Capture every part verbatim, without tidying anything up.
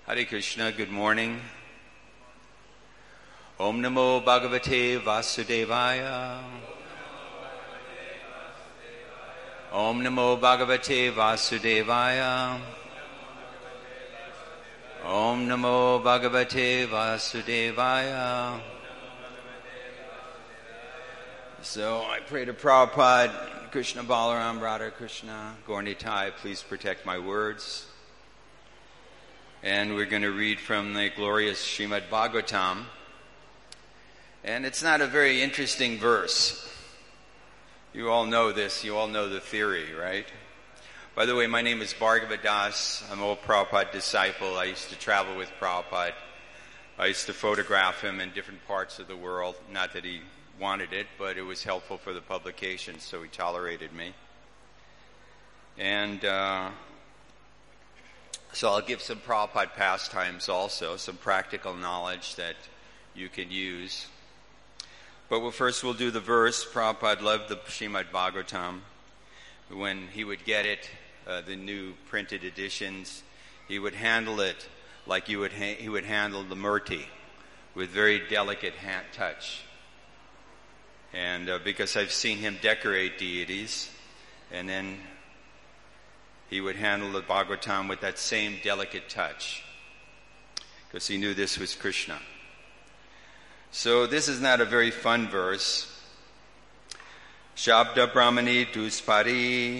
Hare Krishna, good morning. Om Namo Bhagavate Vasudevaya. Om Namo Bhagavate Vasudevaya. Om Namo Bhagavate Vasudevaya. So I pray to Prabhupada, Krishna Balaram, Radha Krishna, Gaur Nitai, please protect my words. And we're going to read from the glorious Srimad Bhagavatam. And it's not a very interesting verse. You all know this. You all know the theory, right? By the way, my name is Bhargava Das. I'm an old Prabhupada disciple. I used to travel with Prabhupada. I used to photograph him in different parts of the world. Not that he wanted it, but it was helpful for the publication, so he tolerated me. And uh, so I'll give some Prabhupada pastimes also, some practical knowledge that you can use. But we'll, first we'll do the verse. Prabhupada loved the Srimad Bhagavatam. When he would get it, uh, the new printed editions, he would handle it like you would ha- he would handle the murti, with very delicate hand touch. And uh, because I've seen him decorate deities, and then he would handle the Bhagavatam with that same delicate touch, because he knew this was Krishna. So this is not a very fun verse. Shabda Brahmani Duspari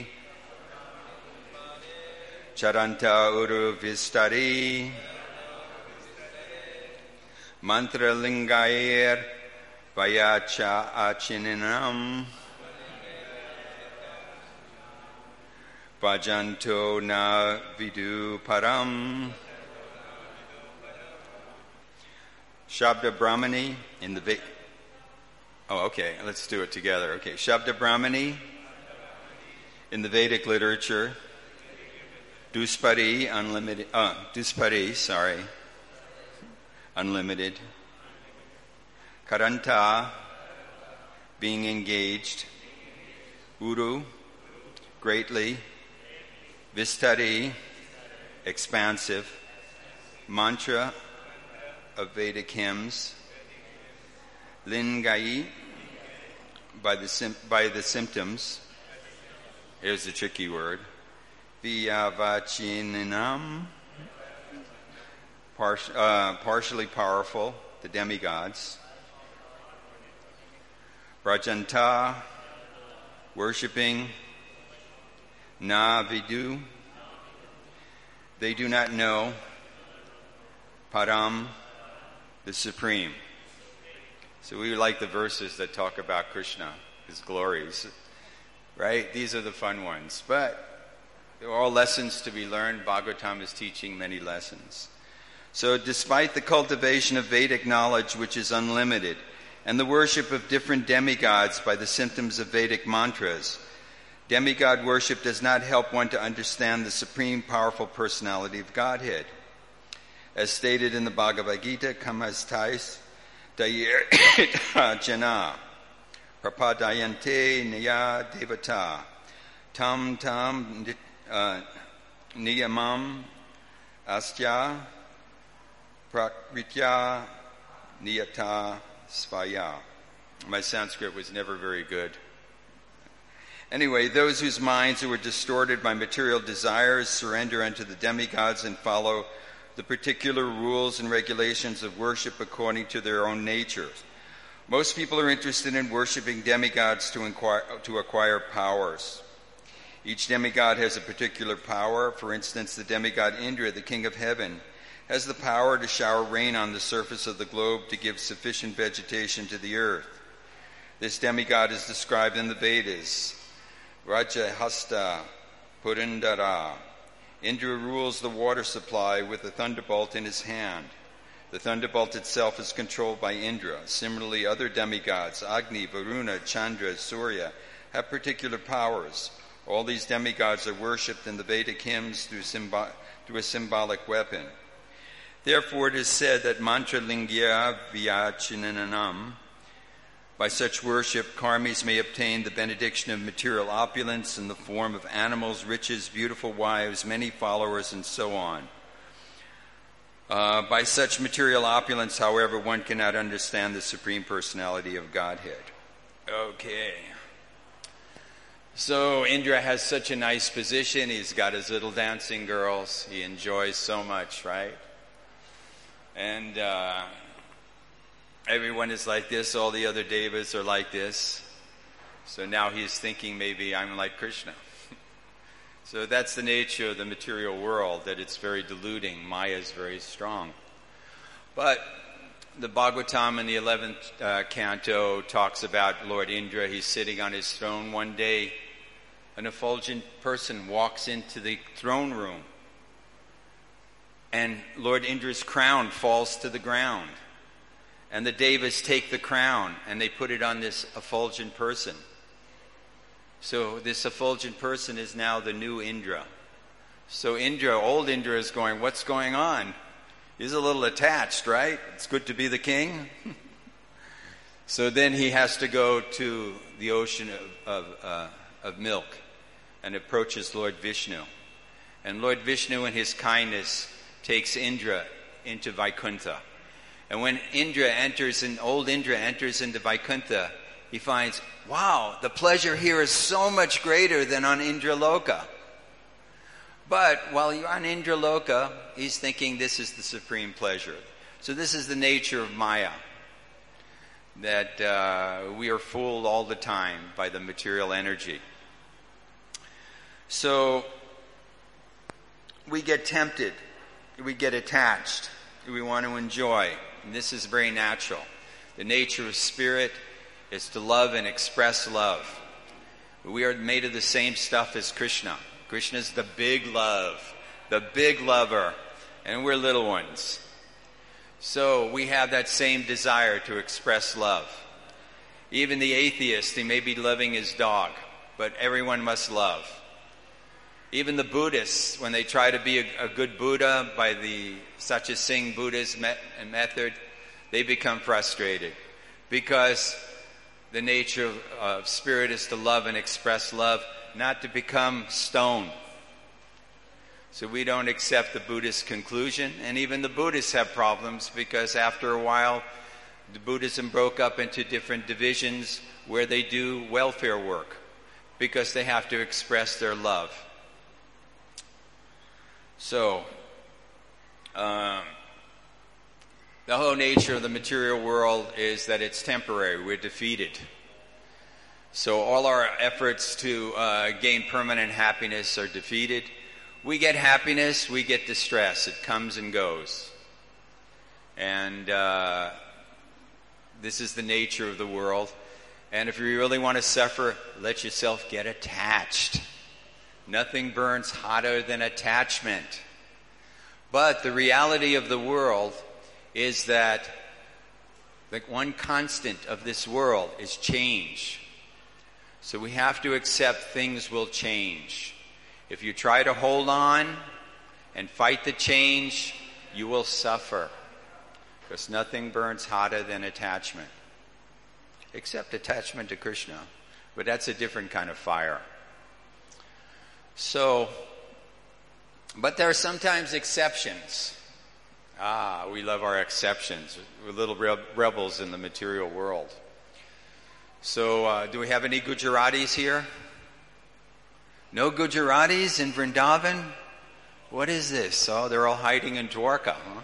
Charanta Uru Vistari Mantra Lingair Vayacha Achininam Vajanto Na Vidu Param. Shabda Brahmani in the Vedic. Oh, okay. Let's do it together. Okay. Shabda Brahmani in the Vedic literature. Duspari, unlimited. Uh, Duspari, sorry. Unlimited. Karanta, being engaged. Uru, greatly. Vistari, expansive. Mantra of Vedic hymns. Lingai, by the sim- by the symptoms. Here's the tricky word. Vyavachininam, par- uh, partially powerful, the demigods. Brajanta, worshipping. Na vidu, they do not know. Param, the supreme. So we like the verses that talk about Krishna, his glories, right? These are the fun ones. But they're all lessons to be learned. Bhagavatam is teaching many lessons. So despite the cultivation of Vedic knowledge, which is unlimited, and the worship of different demigods by the symptoms of Vedic mantras, demigod worship does not help one to understand the supreme powerful personality of Godhead. As stated in the Bhagavad Gita, Kamastais Dayir Jana Prapadayante Niya Devata Tam Tam uh, Niyamam Astya Prakritya Niyata Svaya. My Sanskrit was never very good. Anyway, those whose minds were distorted by material desires surrender unto the demigods and follow the particular rules and regulations of worship according to their own natures. Most people are interested in worshiping demigods to, inquire, to acquire powers. Each demigod has a particular power. For instance, the demigod Indra, the king of heaven, has the power to shower rain on the surface of the globe to give sufficient vegetation to the earth. This demigod is described in the Vedas. Rajahasta Purandara. Indra rules the water supply with a thunderbolt in his hand. The thunderbolt itself is controlled by Indra. Similarly, other demigods, Agni, Varuna, Chandra, Surya, have particular powers. All these demigods are worshipped in the Vedic hymns through, symbo- through a symbolic weapon. Therefore, it is said that mantra lingya vyachinanam. By such worship, karmis may obtain the benediction of material opulence in the form of animals, riches, beautiful wives, many followers, and so on. Uh, by such material opulence, however, one cannot understand the Supreme Personality of Godhead. Okay. So Indra has such a nice position. He's got his little dancing girls. He enjoys so much, right? And uh, everyone is like this. All the other devas are like this. So now he's thinking maybe I'm like Krishna. So that's the nature of the material world, that it's very deluding. Maya is very strong. But the Bhagavatam in the eleventh uh, canto talks about Lord Indra. He's sitting on his throne one day. An effulgent person walks into the throne room. And Lord Indra's crown falls to the ground. And the devas take the crown and they put it on this effulgent person. So this effulgent person is now the new Indra. So Indra, old Indra, is going, what's going on? He's a little attached, right? It's good to be the king. So then he has to go to the ocean of, of, uh, of milk and approaches Lord Vishnu. And Lord Vishnu, in his kindness, takes Indra into Vaikuntha. And when Indra enters, and old Indra enters into Vaikuntha, he finds, wow, the pleasure here is so much greater than on Indraloka. But while you're on Indraloka, he's thinking this is the supreme pleasure. So this is the nature of Maya, that uh, we are fooled all the time by the material energy. So we get tempted, we get attached, we want to enjoy. And this is very natural. The nature of spirit is to love and express love. We are made of the same stuff as Krishna. Krishna is the big love, the big lover, and we're little ones. So we have that same desire to express love. Even the atheist, he may be loving his dog, but everyone must love. Even the Buddhists, when they try to be a, a good Buddha by the Satya Singh Buddhist met, method, they become frustrated because the nature of uh, spirit is to love and express love, not to become stone. So we don't accept the Buddhist conclusion, and even the Buddhists have problems because after a while, the Buddhism broke up into different divisions where they do welfare work because they have to express their love. So, um, the whole nature of the material world is that it's temporary. We're defeated. So all our efforts to uh, gain permanent happiness are defeated. We get happiness, we get distress. It comes and goes. And uh, this is the nature of the world. And if you really want to suffer, let yourself get attached. Nothing burns hotter than attachment. But the reality of the world is that the one constant of this world is change. So we have to accept things will change. If you try to hold on and fight the change, you will suffer. Because nothing burns hotter than attachment. Except attachment to Krishna. But that's a different kind of fire. So, but there are sometimes exceptions. Ah, we love our exceptions. We're little rebels in the material world. So, uh, do we have any Gujaratis here? No Gujaratis in Vrindavan? What is this? Oh, they're all hiding in Dwarka, huh?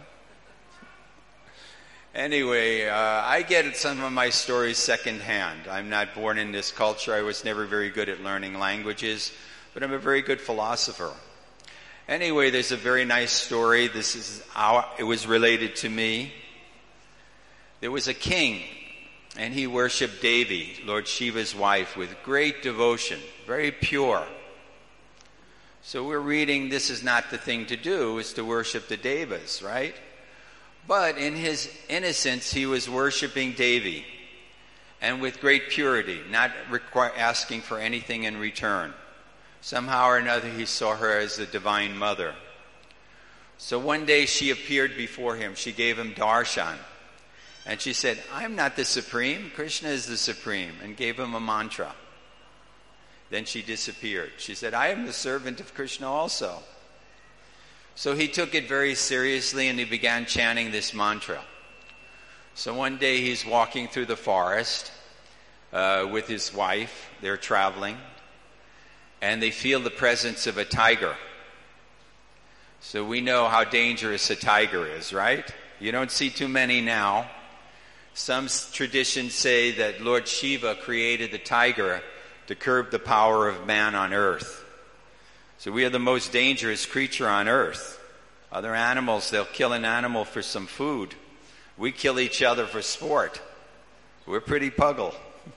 Anyway, uh, I get some of my stories secondhand. I'm not born in this culture. I was never very good at learning languages, but I'm a very good philosopher. Anyway, there's a very nice story. This is how it was related to me. There was a king, and he worshipped Devi, Lord Shiva's wife, with great devotion, very pure. So we're reading, this is not the thing to do, is to worship the Devas, right? But in his innocence, he was worshiping Devi, and with great purity, not require, asking for anything in return. Somehow or another, he saw her as the Divine Mother. So one day she appeared before him. She gave him darshan. And she said, I'm not the Supreme. Krishna is the Supreme. And gave him a mantra. Then she disappeared. She said, I am the servant of Krishna also. So he took it very seriously and he began chanting this mantra. So one day he's walking through the forest uh, with his wife. They're traveling. And they feel the presence of a tiger. So we know how dangerous a tiger is, right? You don't see too many now. Some traditions say that Lord Shiva created the tiger to curb the power of man on earth. So we are the most dangerous creature on earth. Other animals, they'll kill an animal for some food. We kill each other for sport. We're pretty puggle.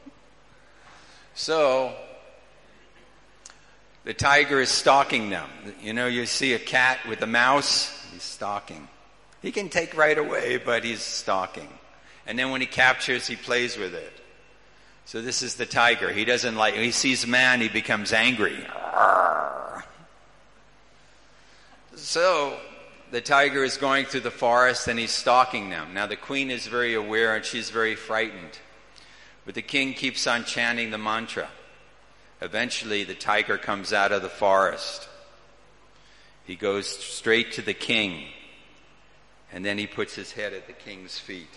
So, the tiger is stalking them. You know, you see a cat with a mouse, he's stalking. He can take right away, but he's stalking. And then when he captures, he plays with it. So this is the tiger. He doesn't like, he sees man, he becomes angry. So the tiger is going through the forest and he's stalking them. Now the queen is very aware and she's very frightened. But the king keeps on chanting the mantra. Eventually the tiger comes out of the forest. He goes straight to the king. And then he puts his head at the king's feet.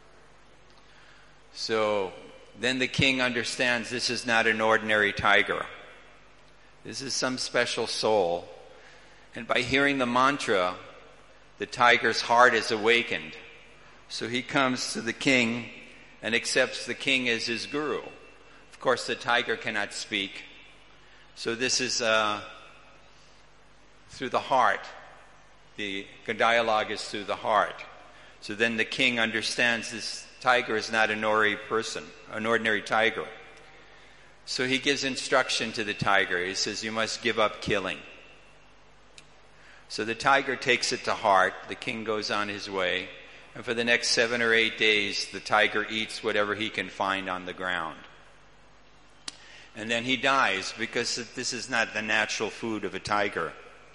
So then the king understands this is not an ordinary tiger. This is some special soul. And by hearing the mantra, the tiger's heart is awakened. So he comes to the king and accepts the king as his guru. Of course, the tiger cannot speak. So this is uh, through the heart. The dialogue is through the heart. So then the king understands this tiger is not an ordinary person, an ordinary tiger. So he gives instruction to the tiger. He says, you must give up killing. So the tiger takes it to heart. The king goes on his way. And for the next seven or eight days, the tiger eats whatever he can find on the ground. And then he dies because this is not the natural food of a tiger.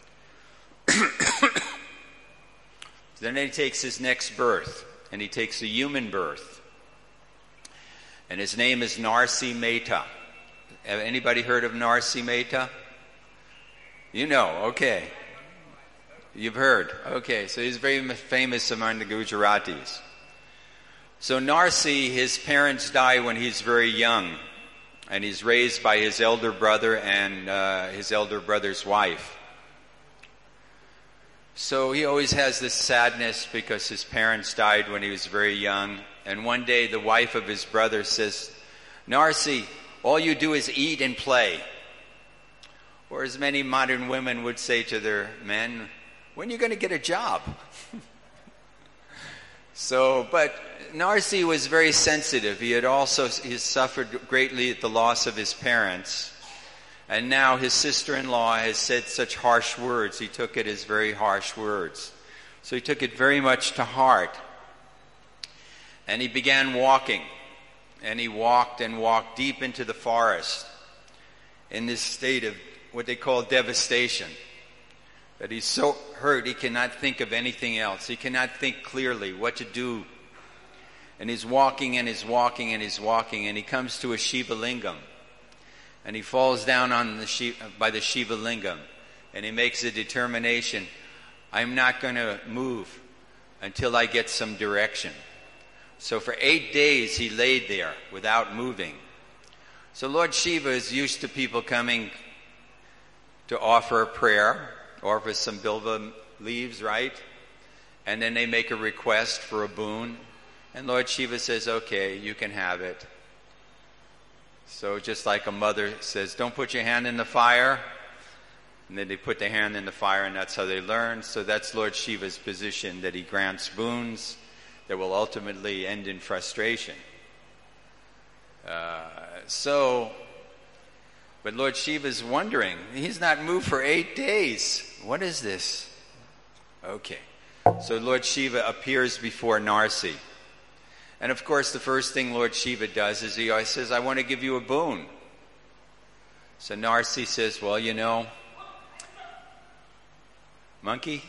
Then he takes his next birth, and he takes a human birth. And his name is Narsi Mehta. Have anybody heard of Narsi Mehta? You know, okay. You've heard. Okay, so he's very famous among the Gujaratis. So Narsi, his parents die when he's very young. And he's raised by his elder brother and uh, his elder brother's wife. So he always has this sadness because his parents died when he was very young. And one day the wife of his brother says, Narsi, all you do is eat and play. Or as many modern women would say to their men, when are you going to get a job? So, but Narsi was very sensitive. He had also he suffered greatly at the loss of his parents. And now his sister-in-law has said such harsh words. He took it as very harsh words. So he took it very much to heart. And he began walking. And he walked and walked deep into the forest in this state of what they call devastation. That he's so hurt he cannot think of anything else. He cannot think clearly what to do. And he's walking and he's walking and he's walking. And he comes to a Shiva Lingam. And he falls down on the Shiva, by the Shiva Lingam. And he makes a determination. I'm not going to move until I get some direction. So for eight days he laid there without moving. So Lord Shiva is used to people coming to offer a prayer, offer some bilva leaves, right? And then they make a request for a boon. And Lord Shiva says, okay, you can have it. So just like a mother says, don't put your hand in the fire. And then they put their hand in the fire and that's how they learn. So that's Lord Shiva's position, that he grants boons that will ultimately end in frustration. Uh, so, but Lord Shiva's wondering, he's not moved for eight days. What is this? Okay. So Lord Shiva appears before Narsi. And of course, the first thing Lord Shiva does is he always says, I want to give you a boon. So Narsi says, well, you know, monkey?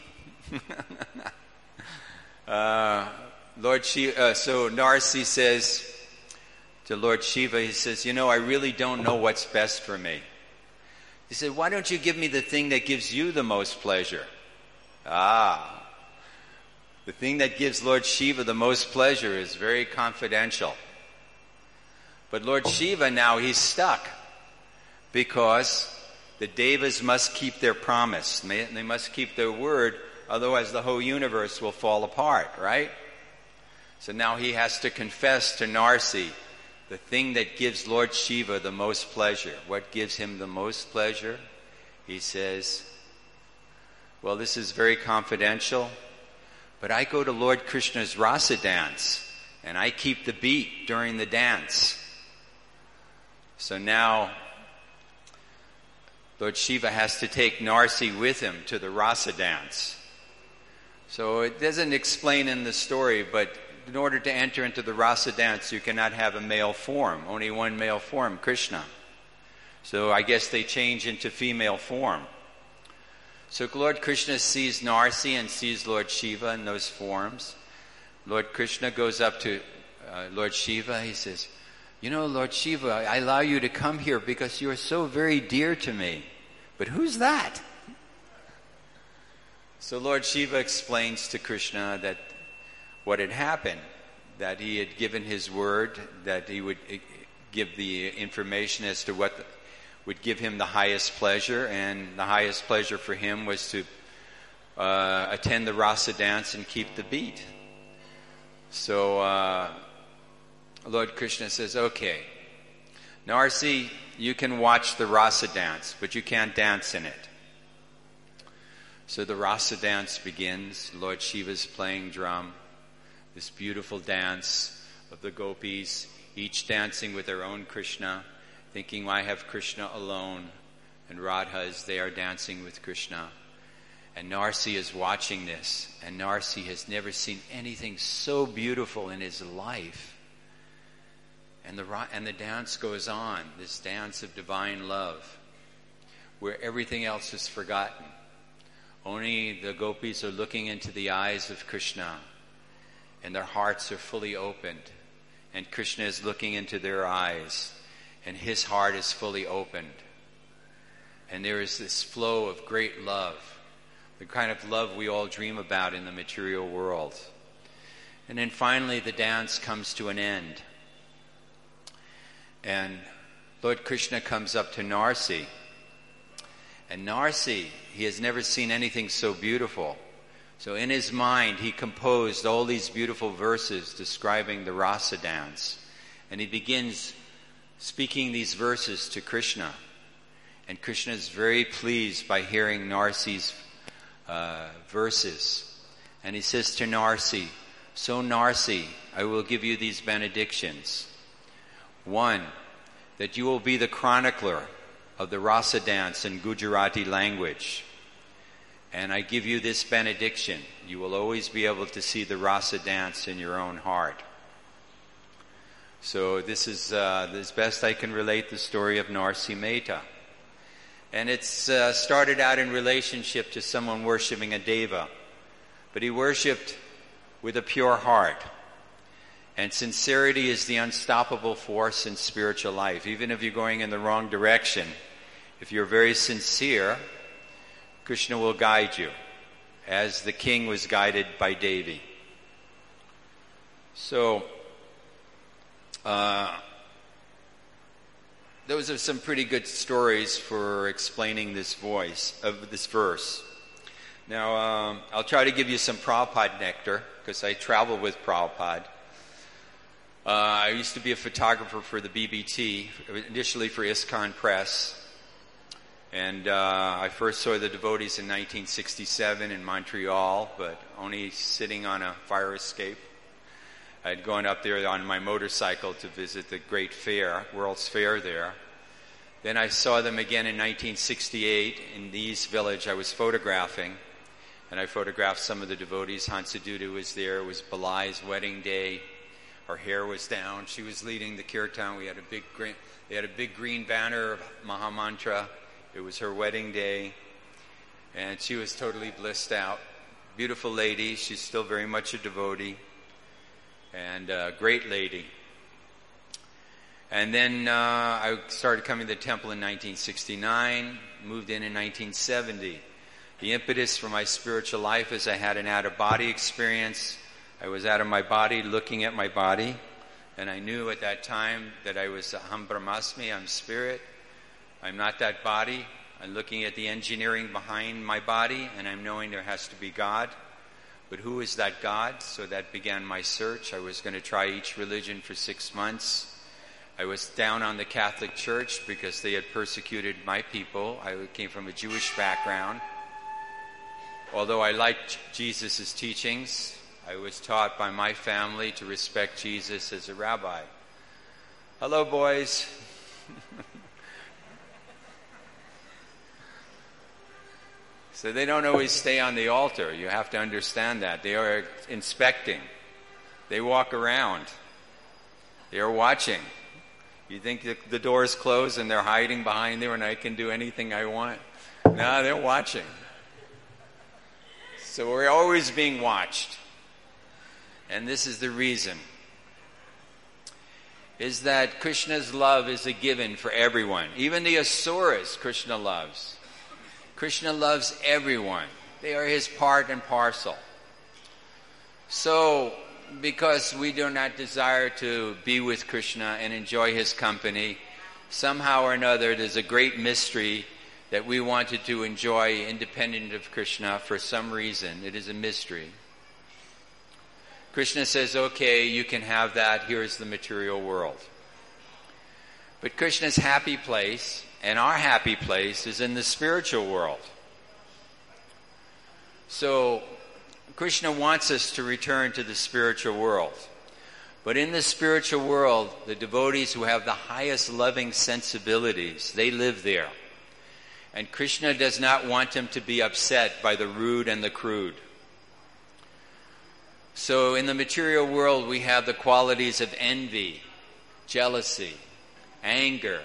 uh, Lord Shiva, uh, so Narsi says to Lord Shiva, he says, you know, I really don't know what's best for me. He said, why don't you give me the thing that gives you the most pleasure? Ah. The thing that gives Lord Shiva the most pleasure is very confidential. But Lord Shiva now, he's stuck because the Devas must keep their promise. They must keep their word, otherwise the whole universe will fall apart, right? So now he has to confess to Narsi the thing that gives Lord Shiva the most pleasure. What gives him the most pleasure? He says, well, this is very confidential, but I go to Lord Krishna's Rasa dance, and I keep the beat during the dance. So now Lord Shiva has to take Narsi with him to the Rasa dance. So it doesn't explain in the story, but in order to enter into the Rasa dance, you cannot have a male form. Only one male form, Krishna. So I guess they change into female form. So Lord Krishna sees Narsi and sees Lord Shiva in those forms. Lord Krishna goes up to uh, Lord Shiva. He says, you know, Lord Shiva, I allow you to come here because you are so very dear to me. But who's that? So Lord Shiva explains to Krishna that what had happened, that he had given his word, that he would give the information as to what the, would give him the highest pleasure, and the highest pleasure for him was to uh, attend the Rasa dance and keep the beat. So uh, Lord Krishna says, okay, Narsi, you can watch the Rasa dance, but you can't dance in it. So the Rasa dance begins. Lord Shiva's playing drum. This beautiful dance of the gopis, each dancing with their own Krishna, thinking, I have Krishna alone, and Radha is there dancing with Krishna. And Narsi is watching this, and Narsi has never seen anything so beautiful in his life. And the, and the dance goes on, this dance of divine love, where everything else is forgotten. Only the gopis are looking into the eyes of Krishna, and their hearts are fully opened, and Krishna is looking into their eyes, and his heart is fully opened. And there is this flow of great love, the kind of love we all dream about in the material world. And then finally the dance comes to an end. And Lord Krishna comes up to Narsi. And Narsi, he has never seen anything so beautiful. So in his mind, he composed all these beautiful verses describing the Rasa dance. And he begins speaking these verses to Krishna. And Krishna is very pleased by hearing Narsi's uh, verses. And he says to Narsi, so Narsi, I will give you these benedictions. One, that you will be the chronicler of the Rasa dance in Gujarati language. And I give you this benediction. You will always be able to see the Rasa dance in your own heart. So this is uh, as best I can relate the story of Narsi Mehta. And it's uh, started out in relationship to someone worshipping a deva. But he worshipped with a pure heart. And sincerity is the unstoppable force in spiritual life. Even if you're going in the wrong direction, if you're very sincere, Krishna will guide you, as the king was guided by Devi. So, uh, those are some pretty good stories for explaining this voice, of this verse. Now, um, I'll try to give you some Prabhupada nectar, because I travel with Prabhupada. Uh, I used to be a photographer for the B B T, initially for ISKCON Press. And uh, I first saw the devotees in nineteen sixty-seven in Montreal, but only sitting on a fire escape. I'd gone up there on my motorcycle to visit the great fair, World's Fair there. Then I saw them again in nineteen sixty-eight in the East Village. I was photographing, and I photographed some of the devotees. Hansaduta was there. It was Balai's wedding day. Her hair was down. She was leading the kirtan. We had a big green, they had a big green banner of Mahamantra. It was her wedding day, and she was totally blissed out. Beautiful lady. She's still very much a devotee, and a great lady. And then uh, I started coming to the temple in nineteen sixty-nine, moved in in nineteen seventy. The impetus for my spiritual life is I had an out-of-body experience. I was out of my body, looking at my body, and I knew at that time that I was Aham Brahmasmi, I'm spirit. I'm not that body. I'm looking at the engineering behind my body, and I'm knowing there has to be God. But who is that God? So that began my search. I was going to try each religion for six months. I was down on the Catholic Church because they had persecuted my people. I came from a Jewish background. Although I liked Jesus' teachings, I was taught by my family to respect Jesus as a rabbi. Hello, boys. So they don't always stay on the altar. You have to understand that. They are inspecting. They walk around. They are watching. You think the, the door's closed and they're hiding behind there and I can do anything I want? No, they're watching. So we're always being watched. And this is the reason. Is that Krishna's love is a given for everyone. Even the Asuras Krishna loves. Krishna loves everyone. They are his part and parcel. So, because we do not desire to be with Krishna and enjoy his company, somehow or another there's a great mystery that we wanted to enjoy independent of Krishna for some reason. It is a mystery. Krishna says, okay, you can have that. Here's the material world. But Krishna's happy place and our happy place is in the spiritual world. So Krishna wants us to return to the spiritual world. But in the spiritual world, the devotees who have the highest loving sensibilities, they live there. And Krishna does not want them to be upset by the rude and the crude. So in the material world, we have the qualities of envy, jealousy, anger.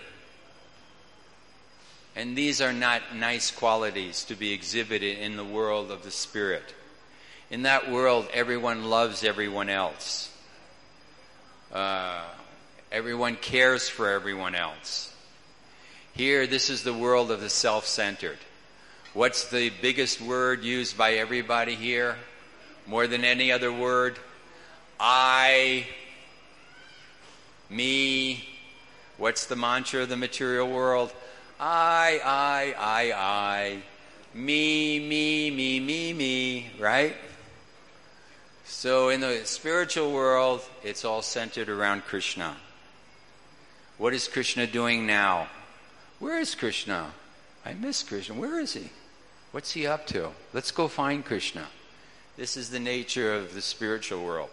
And these are not nice qualities to be exhibited in the world of the spirit. In that world, everyone loves everyone else. Uh, everyone cares for everyone else. Here, this is the world of the self-centered. What's the biggest word used by everybody here? More than any other word? I, me. What's the mantra of the material world? I, I, I, I. Me, me, me, me, me. Right? So in the spiritual world, it's all centered around Krishna. What is Krishna doing now? Where is Krishna? I miss Krishna. Where is he? What's he up to? Let's go find Krishna. This is the nature of the spiritual world.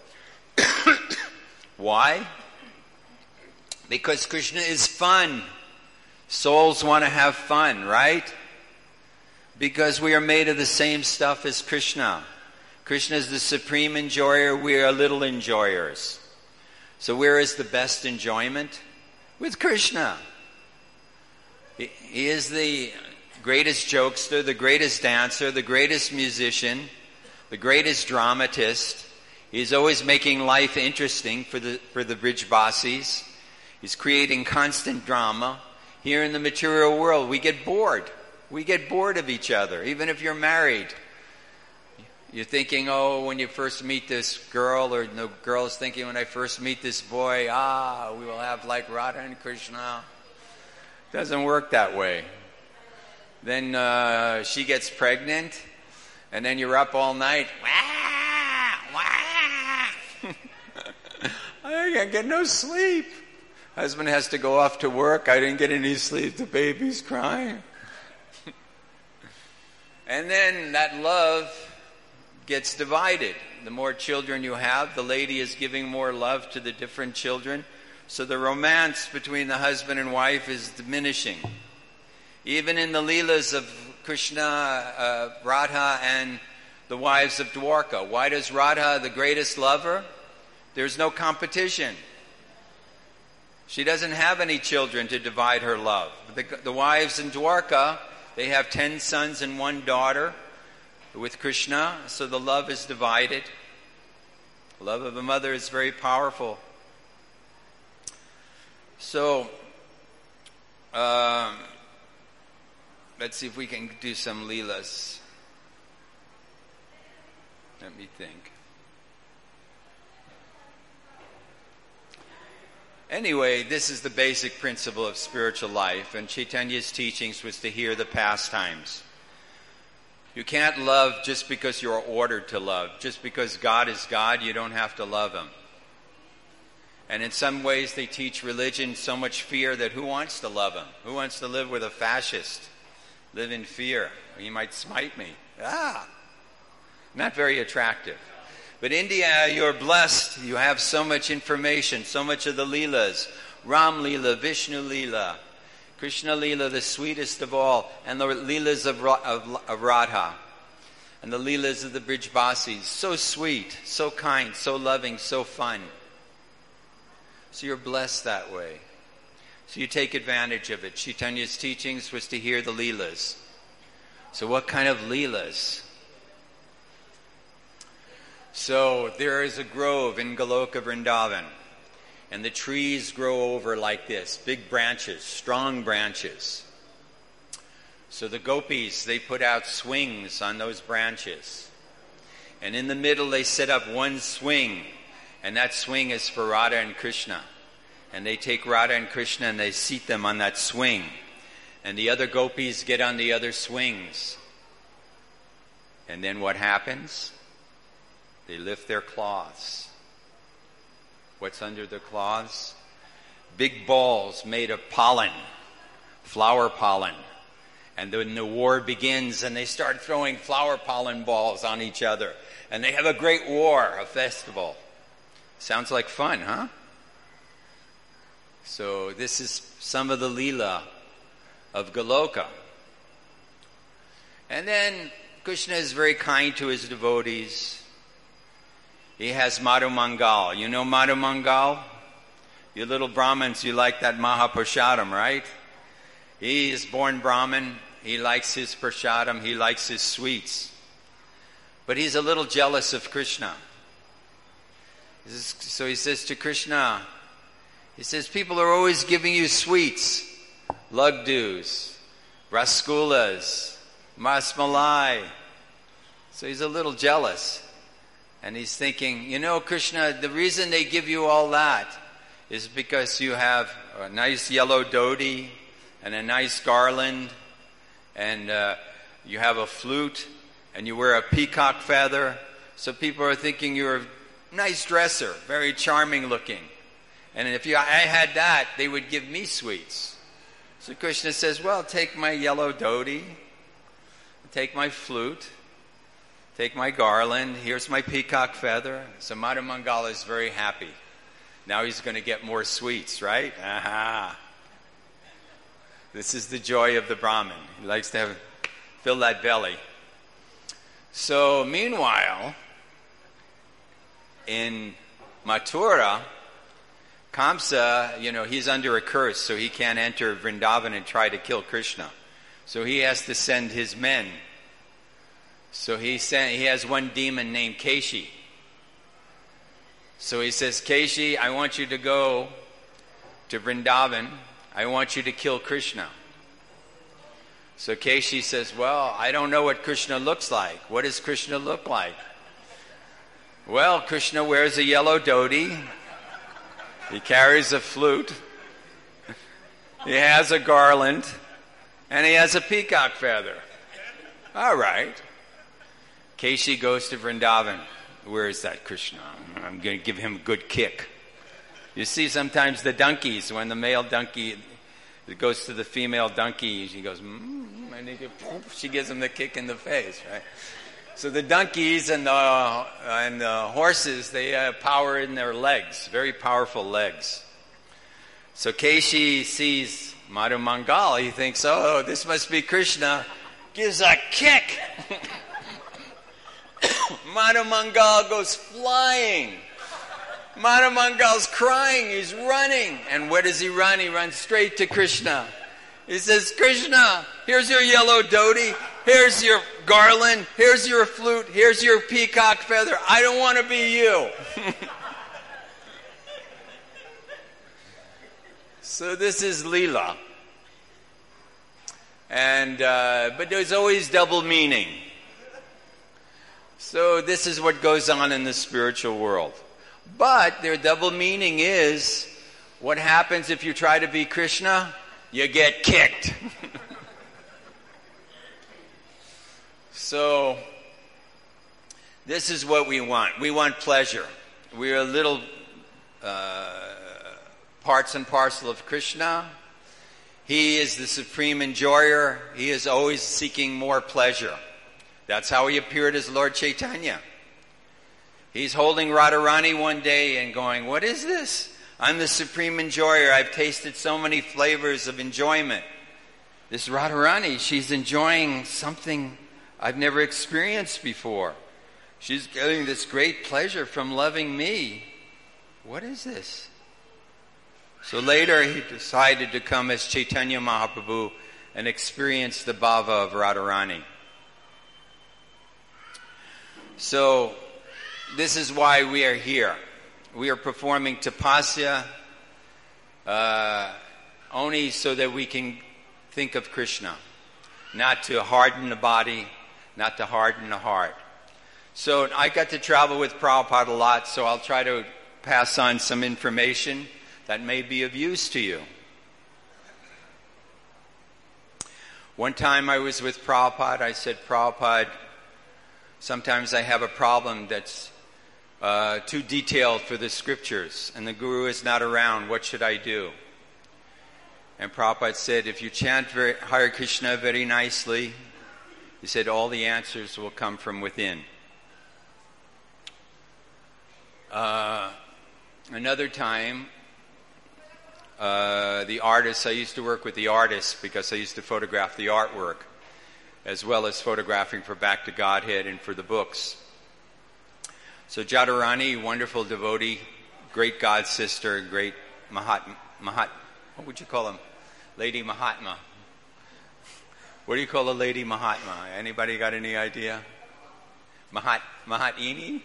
Why? Because Krishna is fun. Souls want to have fun, right? Because we are made of the same stuff as Krishna. Krishna is the supreme enjoyer. We are little enjoyers. So where is the best enjoyment? With Krishna. He is the greatest jokester, the greatest dancer, the greatest musician, the greatest dramatist. He's always making life interesting for the for the Brijbasis. He's creating constant drama. Here in the material world, we get bored. We get bored of each other, even if you're married. You're thinking, oh, when you first meet this girl, or the girl is thinking, when I first meet this boy, ah, we will have like Radha and Krishna. Doesn't work that way. Then uh, she gets pregnant, and then you're up all night. Wah, wah. I can't get no sleep. Husband has to go off to work. I didn't get any sleep. The baby's crying. And then that love gets divided. The more children you have, the lady is giving more love to the different children. So the romance between the husband and wife is diminishing. Even in the Leelas of Krishna, uh, Radha and the wives of Dwarka. Why does Radha, the greatest lover? There's no competition. She doesn't have any children to divide her love. The, the wives in Dwarka, they have ten sons and one daughter with Krishna, so the love is divided. The love of a mother is very powerful. So, um, let's see if we can do some leelas. Let me think. Anyway, this is the basic principle of spiritual life, and Chaitanya's teachings was to hear the pastimes. You can't love just because you're ordered to love. Just because God is God, you don't have to love Him. And in some ways they teach religion so much fear that who wants to love Him? Who wants to live with a fascist? Live in fear. He might smite me. Ah! Not very attractive. But India, you're blessed. You have so much information, so much of the Leelas. Ram Leela, Vishnu Leela, Krishna Leela, the sweetest of all, and the Leelas of, of, of Radha, and the Leelas of the Brijbasis. So sweet, so kind, so loving, so fun. So you're blessed that way. So you take advantage of it. Chaitanya's teachings was to hear the Leelas. So what kind of Leelas? So there is a grove in Goloka Vrindavan, and the trees grow over like this, big branches, strong branches. So the gopis, they put out swings on those branches. And in the middle they set up one swing, and that swing is for Radha and Krishna. And they take Radha and Krishna and they seat them on that swing. And the other gopis get on the other swings. And then what happens? They lift their cloths. What's under the cloths? Big balls made of pollen, flower pollen. And then the war begins and they start throwing flower pollen balls on each other. And they have a great war, a festival. Sounds like fun, huh? So this is some of the Leela of Goloka. And then Krishna is very kind to his devotees. He has Madhu Mangal. You know Madhu Mangal? You little Brahmins, you like that Mahaprashadam, right? He is born Brahmin. He likes his prashadam. He likes his sweets. But he's a little jealous of Krishna. So he says to Krishna, he says, people are always giving you sweets, lugdus, rasgullas, masmalai. So he's a little jealous. And he's thinking, you know, Krishna, the reason they give you all that is because you have a nice yellow dhoti and a nice garland, and uh, you have a flute, and you wear a peacock feather. So people are thinking you're a nice dresser, very charming looking. And if you, I had that, they would give me sweets. So Krishna says, well, take my yellow dhoti, take my flute, take my garland, here's my peacock feather. So Madhu Mangal is very happy. Now he's going to get more sweets, right? Aha. This is the joy of the Brahmin. He likes to have, fill that belly. So meanwhile, in Mathura, Kamsa, you know, he's under a curse, so he can't enter Vrindavan and try to kill Krishna. So he has to send his men. So he sent, he has one demon named Keshi. So he says, Keshi, I want you to go to Vrindavan. I want you to kill Krishna. So Keshi says, well, I don't know what Krishna looks like. What does Krishna look like? Well, Krishna wears a yellow dhoti. He carries a flute. He has a garland. And he has a peacock feather. All right. Keshi goes to Vrindavan. Where is that Krishna? I'm going to give him a good kick. You see sometimes the donkeys, when the male donkey goes to the female donkey, she goes, mm, and he, she gives him the kick in the face, right? So the donkeys and the, and the horses, they have power in their legs, very powerful legs. So Keshi sees Madhu Mangal. He thinks, oh, this must be Krishna. Gives a kick. Madhu Mangal goes flying. Madhu Mangal's crying. He's running. And where does he run? He runs straight to Krishna. He says, Krishna, here's your yellow dhoti. Here's your garland. Here's your flute. Here's your peacock feather. I don't want to be you. So this is Leela. And, uh, but there's always double meaning. So this is what goes on in the spiritual world. But their double meaning is, what happens if you try to be Krishna? You get kicked. So, this is what we want. We want pleasure. We are little uh, parts and parcel of Krishna. He is the supreme enjoyer. He is always seeking more pleasure. That's how he appeared as Lord Chaitanya. He's holding Radharani one day and going, what is this? I'm the supreme enjoyer. I've tasted so many flavors of enjoyment. This Radharani, she's enjoying something I've never experienced before. She's getting this great pleasure from loving me. What is this? So later he decided to come as Chaitanya Mahaprabhu and experience the bhava of Radharani. So this is why we are here. We are performing tapasya uh, only so that we can think of Krishna, not to harden the body, not to harden the heart. So I got to travel with Prabhupada a lot, so I'll try to pass on some information that may be of use to you. One time I was with Prabhupada, I said, Prabhupada, sometimes I have a problem that's uh, too detailed for the scriptures, and the Guru is not around. What should I do? And Prabhupada said, if you chant very, Hare Krishna very nicely, he said, all the answers will come from within. Uh, another time, uh, the artists, I used to work with the artists because I used to photograph the artwork, as well as photographing for Back to Godhead and for the books. So Jadharani, wonderful devotee, great god sister, great Mahatma, Mahat, what would you call him? Lady Mahatma. What do you call a Lady Mahatma? Anybody got any idea? Mahat, Mahatini?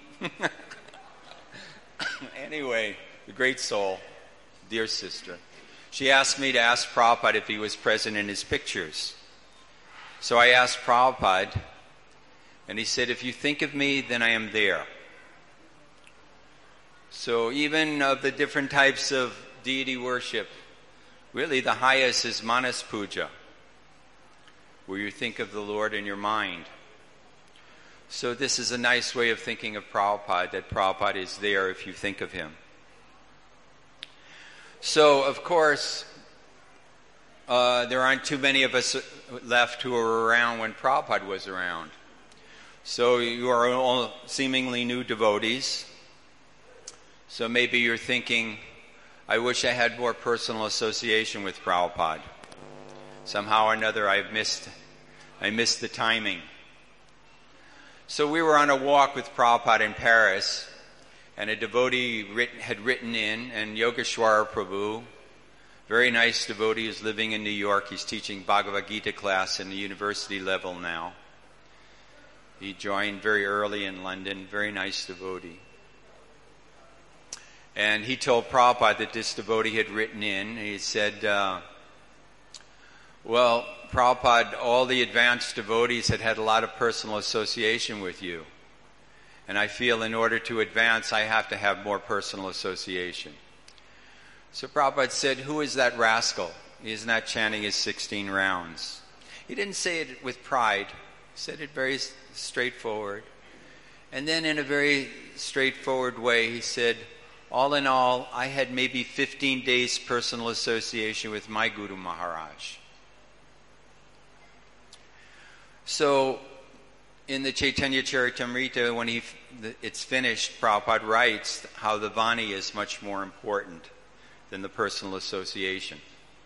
Anyway, the great soul, dear sister. She asked me to ask Prabhupada if he was present in his pictures. So I asked Prabhupada, and he said, if you think of me, then I am there. So even of the different types of deity worship, really the highest is Manas Puja, where you think of the Lord in your mind. So this is a nice way of thinking of Prabhupada, that Prabhupada is there if you think of him. So, of course, uh, there aren't too many of us left who were around when Prabhupada was around. So you are all seemingly new devotees. So maybe you're thinking, I wish I had more personal association with Prabhupada. Somehow or another I've missed, I missed the timing. So we were on a walk with Prabhupada in Paris, and a devotee written, had written in, and Yogeshwara Prabhu, very nice devotee, is living in New York. He's teaching Bhagavad Gita class in the university level now. He joined very early in London, very nice devotee. And he told Prabhupada that this devotee had written in, and he said, uh, well, Prabhupada, all the advanced devotees had had a lot of personal association with you. And I feel in order to advance, I have to have more personal association. So Prabhupada said, who is that rascal? He is not chanting his sixteen rounds. He didn't say it with pride. He said it very straightforward. And then in a very straightforward way, he said, all in all, I had maybe fifteen days personal association with my Guru Maharaj. So, in the Chaitanya Charitamrita, when he, it's finished, Prabhupada writes how the Vani is much more important than the personal association.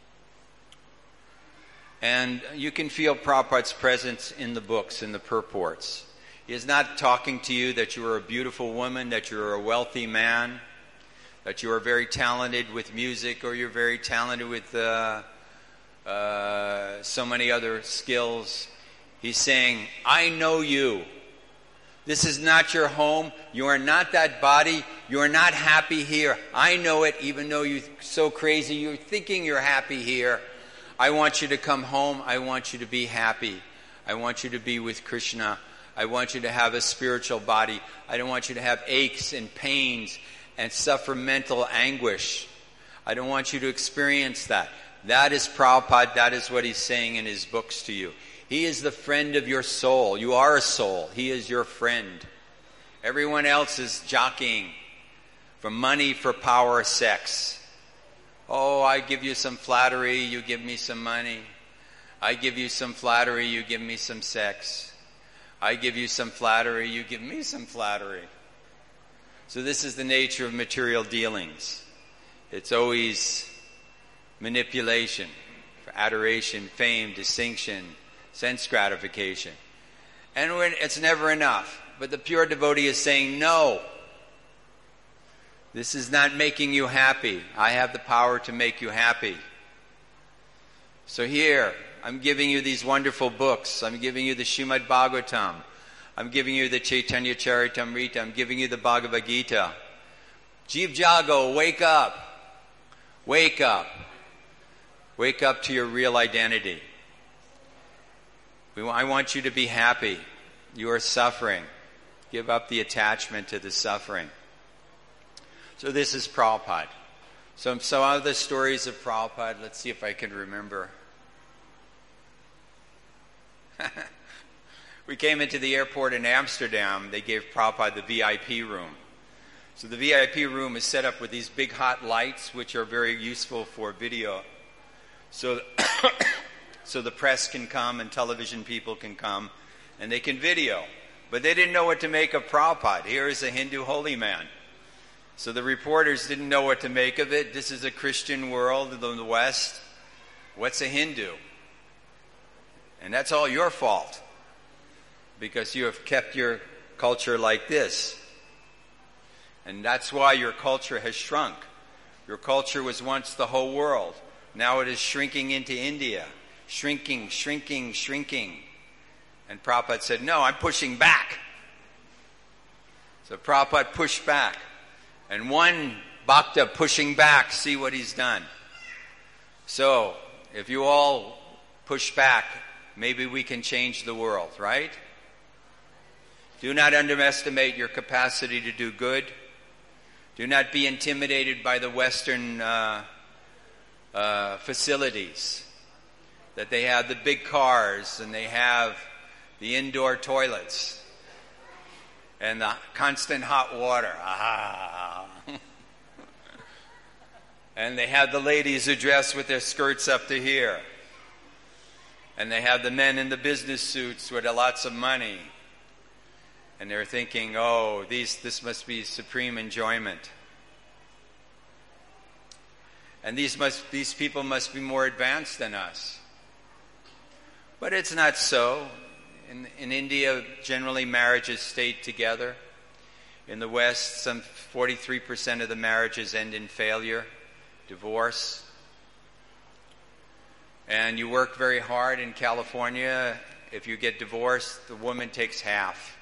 And you can feel Prabhupada's presence in the books, in the purports. He is not talking to you that you are a beautiful woman, that you are a wealthy man, that you are very talented with music, or you're very talented with uh, uh, so many other skills. He's saying, I know you. This is not your home. You are not that body. You are not happy here. I know it, even though you're so crazy. You're thinking you're happy here. I want you to come home. I want you to be happy. I want you to be with Krishna. I want you to have a spiritual body. I don't want you to have aches and pains and suffer mental anguish. I don't want you to experience that. That is Prabhupada. That is what he's saying in his books to you. He is the friend of your soul. You are a soul. He is your friend. Everyone else is jockeying for money, for power, sex. Oh, I give you some flattery, you give me some money. I give you some flattery, you give me some sex. I give you some flattery, you give me some flattery. So this is the nature of material dealings. It's always manipulation, adoration, fame, distinction, sense gratification. And when it's never enough. But the pure devotee is saying, no, this is not making you happy. I have the power to make you happy. So here, I'm giving you these wonderful books. I'm giving you the Srimad Bhagavatam. I'm giving you the Chaitanya Charitamrita. I'm giving you the Bhagavad Gita. Jeev Jago, wake up. Wake up. Wake up to your real identity. We, I want you to be happy. You are suffering. Give up the attachment to the suffering. So this is Prabhupada. So some other stories of Prabhupada. Let's see if I can remember. We came into the airport in Amsterdam. They gave Prabhupada the V I P room. So the V I P room is set up with these big hot lights, which are very useful for video. So, so the press can come and television people can come and they can video. But they didn't know what to make of Prabhupada. Here is a Hindu holy man. So the reporters didn't know what to make of it. This is a Christian world in the West. What's a Hindu? And that's all your fault, because you have kept your culture like this. And that's why your culture has shrunk. Your culture was once the whole world. Now it is shrinking into India. Shrinking, shrinking, shrinking. And Prabhupada said, no, I'm pushing back. So Prabhupada pushed back. And one Bhakta pushing back, see what he's done. So, if you all push back, maybe we can change the world, right? Do not underestimate your capacity to do good. Do not be intimidated by the Western uh, uh, facilities. That they have the big cars and they have the indoor toilets and the constant hot water. Ah. And they have the ladies who dress with their skirts up to here. And they have the men in the business suits with lots of money. And they're thinking, oh, these, this must be supreme enjoyment. And these, must, these people must be more advanced than us. But it's not so. In, in India, generally marriages stayed together. In the West, some forty-three percent of the marriages end in failure, divorce. And you work very hard in California. If you get divorced, the woman takes half.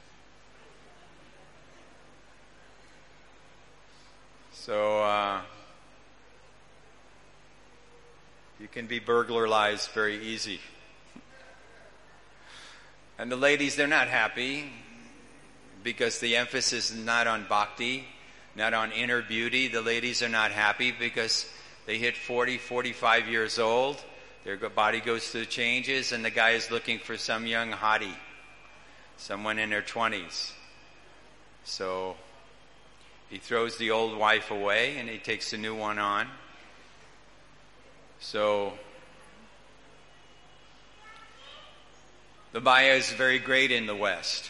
So uh, you can be burglarized very easy. And the ladies, they're not happy because the emphasis is not on bhakti, not on inner beauty. The ladies are not happy because they hit forty, forty-five years old. Their body goes through changes, and the guy is looking for some young hottie, someone in their twenties. So he throws the old wife away, and he takes a new one on. So the Maya is very great in the West.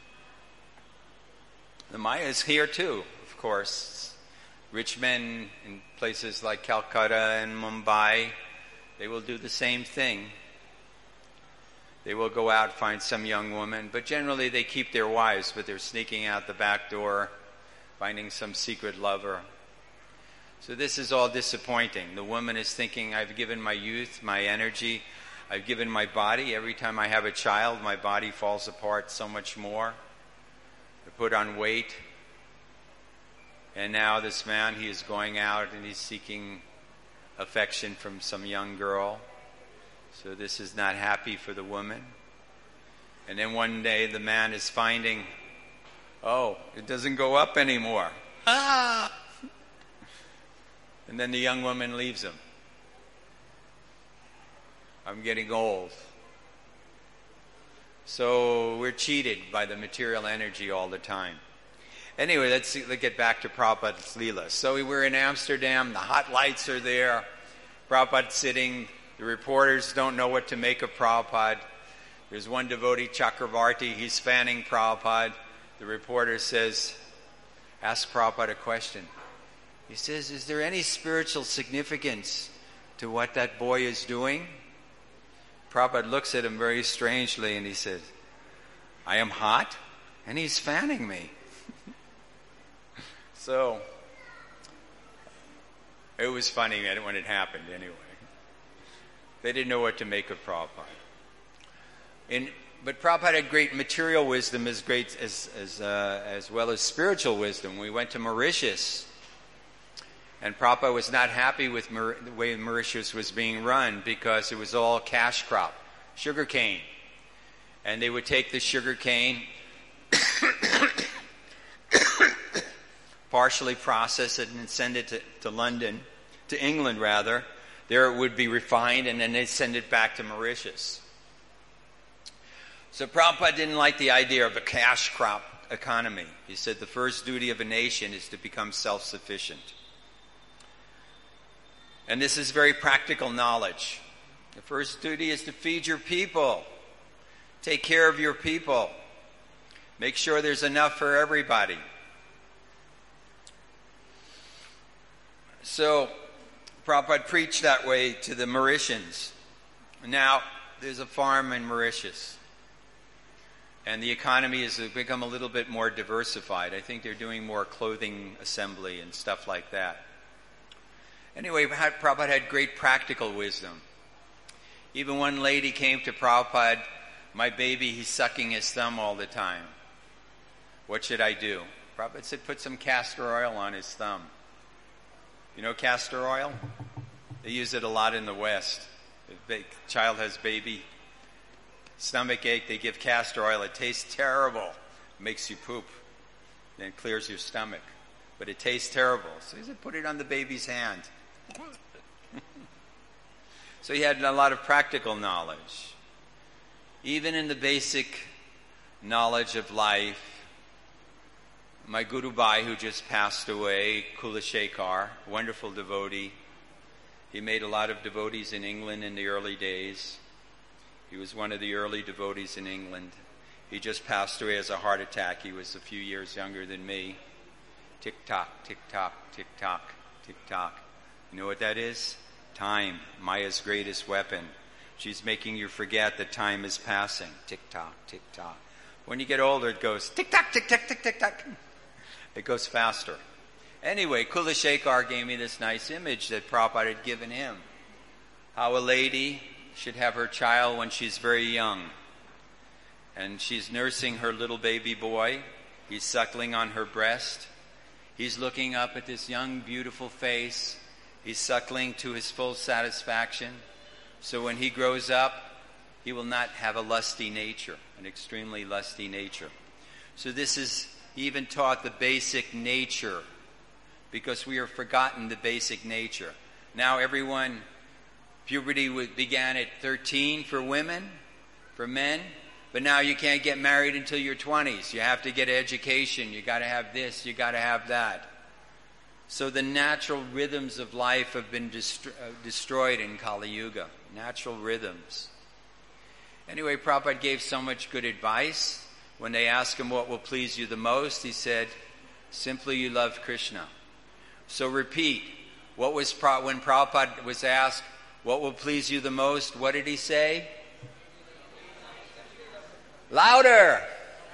The Maya is here too, of course. Rich men in places like Calcutta and Mumbai, they will do the same thing. They will go out, find some young woman, but generally they keep their wives, but they're sneaking out the back door, finding some secret lover. So this is all disappointing. The woman is thinking, I've given my youth, my energy, I've given my body. Every time I have a child, my body falls apart so much more. I put on weight. And now this man, he is going out and he's seeking affection from some young girl. So this is not happy for the woman. And then one day the man is finding, oh, it doesn't go up anymore. Ah! And then the young woman leaves him. I'm getting old. So we're cheated by the material energy all the time. Anyway, let's, see, let's get back to Prabhupada's Leela. So we were in Amsterdam. The hot lights are there. Prabhupada's sitting. The reporters don't know what to make of Prabhupada. There's one devotee, Chakravarti. He's fanning Prabhupada. The reporter says, ask Prabhupada a question. He says, is there any spiritual significance to what that boy is doing? Prabhupada looks at him very strangely and he says, I am hot and he's fanning me. So, it was funny when it happened anyway. They didn't know what to make of Prabhupada. In, but Prabhupada had great material wisdom as great as as, uh, as well as spiritual wisdom. We went to Mauritius, and Prabhupada was not happy with Mar- the way Mauritius was being run because it was all cash crop, sugar cane. And they would take the sugar cane, partially process it, and send it to, to London, to England rather. There it would be refined, and then they'd send it back to Mauritius. So Prabhupada didn't like the idea of a cash crop economy. He said the first duty of a nation is to become self-sufficient. And this is very practical knowledge. The first duty is to feed your people. Take care of your people. Make sure there's enough for everybody. So Prabhupada preached that way to the Mauritians. Now, there's a farm in Mauritius. And the economy has become a little bit more diversified. I think they're doing more clothing assembly and stuff like that. Anyway, Prabhupada had great practical wisdom. Even one lady came to Prabhupada, my baby, he's sucking his thumb all the time. What should I do? Prabhupada said, put some castor oil on his thumb. You know castor oil? They use it a lot in the West. If a child has baby stomach ache, they give castor oil. It tastes terrible. It makes you poop. Then it clears your stomach. But it tastes terrible. So he said, put it on the baby's hand. So he had a lot of practical knowledge. Even in the basic knowledge of life, my Guru Bhai, who just passed away, Kulashekar, wonderful devotee. He made a lot of devotees in England in the early days. He was one of the early devotees in England. He just passed away as a heart attack. He was a few years younger than me. Tick-tock, tick-tock, tick-tock, tick-tock. You know what that is? Time, Maya's greatest weapon. She's making you forget that time is passing. Tick-tock, tick-tock. When you get older, it goes tick-tock, tick-tock, tick-tock. It goes faster. Anyway, Kulashekar gave me this nice image that Prabhupada had given him. How a lady should have her child when she's very young. And she's nursing her little baby boy. He's suckling on her breast. He's looking up at this young, beautiful face. He's suckling to his full satisfaction. So when he grows up, he will not have a lusty nature, an extremely lusty nature. So this is, he even taught the basic nature, because we have forgotten the basic nature. Now everyone, puberty began at thirteen for women, for men, but now you can't get married until your twenties. You have to get education. You got to have this. You got to have that. So the natural rhythms of life have been dest- uh, destroyed in Kali Yuga. Natural rhythms. Anyway, Prabhupada gave so much good advice. When they asked him what will please you the most, he said, simply you love Krishna. So repeat. What was when Prabhupada was asked, what will please you the most? What did he say? Louder!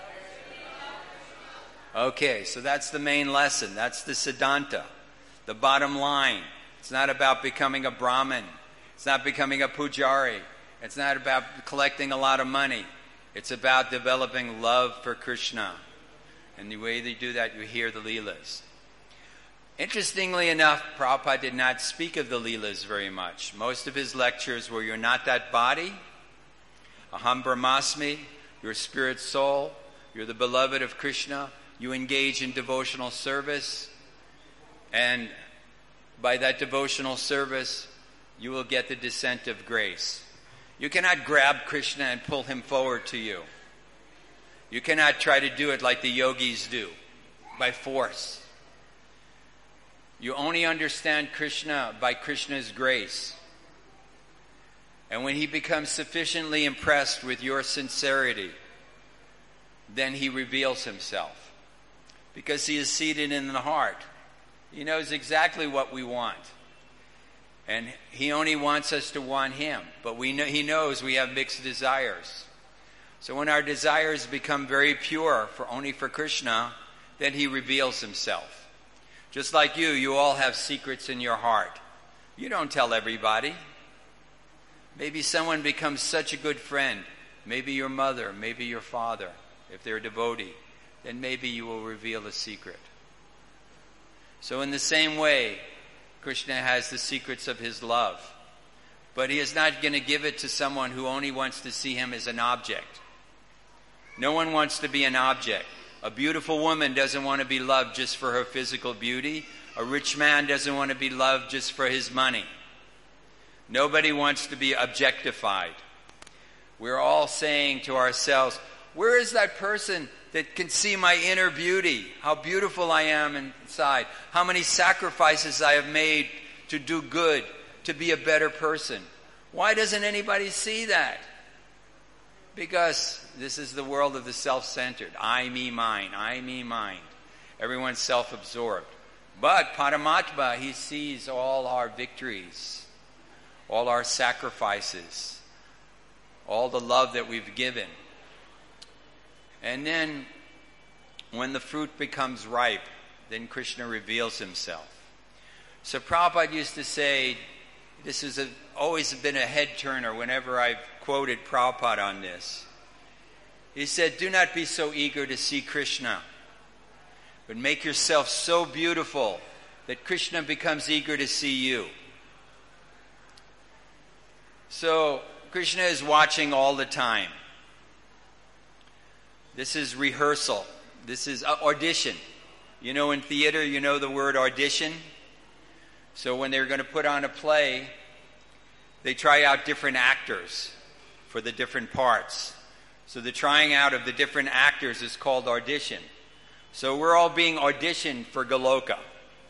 Okay, so that's the main lesson. That's the Siddhanta, the bottom line. It's not about becoming a Brahmin. It's not becoming a Pujari. It's not about collecting a lot of money. It's about developing love for Krishna. And the way they do that, you hear the Leelas. Interestingly enough, Prabhupada did not speak of the Leelas very much. Most of his lectures were, you're not that body, Aham Brahmasmi, your spirit soul. You're the beloved of Krishna. You engage in devotional service. And by that devotional service, you will get the descent of grace. You cannot grab Krishna and pull him forward to you. You cannot try to do it like the yogis do, by force. You only understand Krishna by Krishna's grace. And when he becomes sufficiently impressed with your sincerity, then he reveals himself. Because he is seated in the heart. He knows exactly what we want. And he only wants us to want him. But we know, he knows we have mixed desires. So when our desires become very pure, for only for Krishna, then he reveals himself. Just like you, you all have secrets in your heart. You don't tell everybody. Maybe someone becomes such a good friend. Maybe your mother, maybe your father, if they're a devotee. Then maybe you will reveal a secret. So in the same way, Krishna has the secrets of his love. But he is not going to give it to someone who only wants to see him as an object. No one wants to be an object. A beautiful woman doesn't want to be loved just for her physical beauty. A rich man doesn't want to be loved just for his money. Nobody wants to be objectified. We're all saying to ourselves, where is that person that can see my inner beauty? How beautiful I am inside. How many sacrifices I have made to do good, to be a better person. Why doesn't anybody see that? Because this is the world of the self-centered. I, me, mine. I, me, mine. Everyone's self-absorbed. But Paramatma, he sees all our victories, all our sacrifices, all the love that we've given. And then, when the fruit becomes ripe, then Krishna reveals himself. So Prabhupada used to say, this has a, always been a head-turner whenever I've quoted Prabhupada on this. He said, do not be so eager to see Krishna, but make yourself so beautiful that Krishna becomes eager to see you. So, Krishna is watching all the time. This is rehearsal. This is audition. You know, in theater, you know the word audition? So when they're going to put on a play, they try out different actors for the different parts. So the trying out of the different actors is called audition. So we're all being auditioned for Goloka.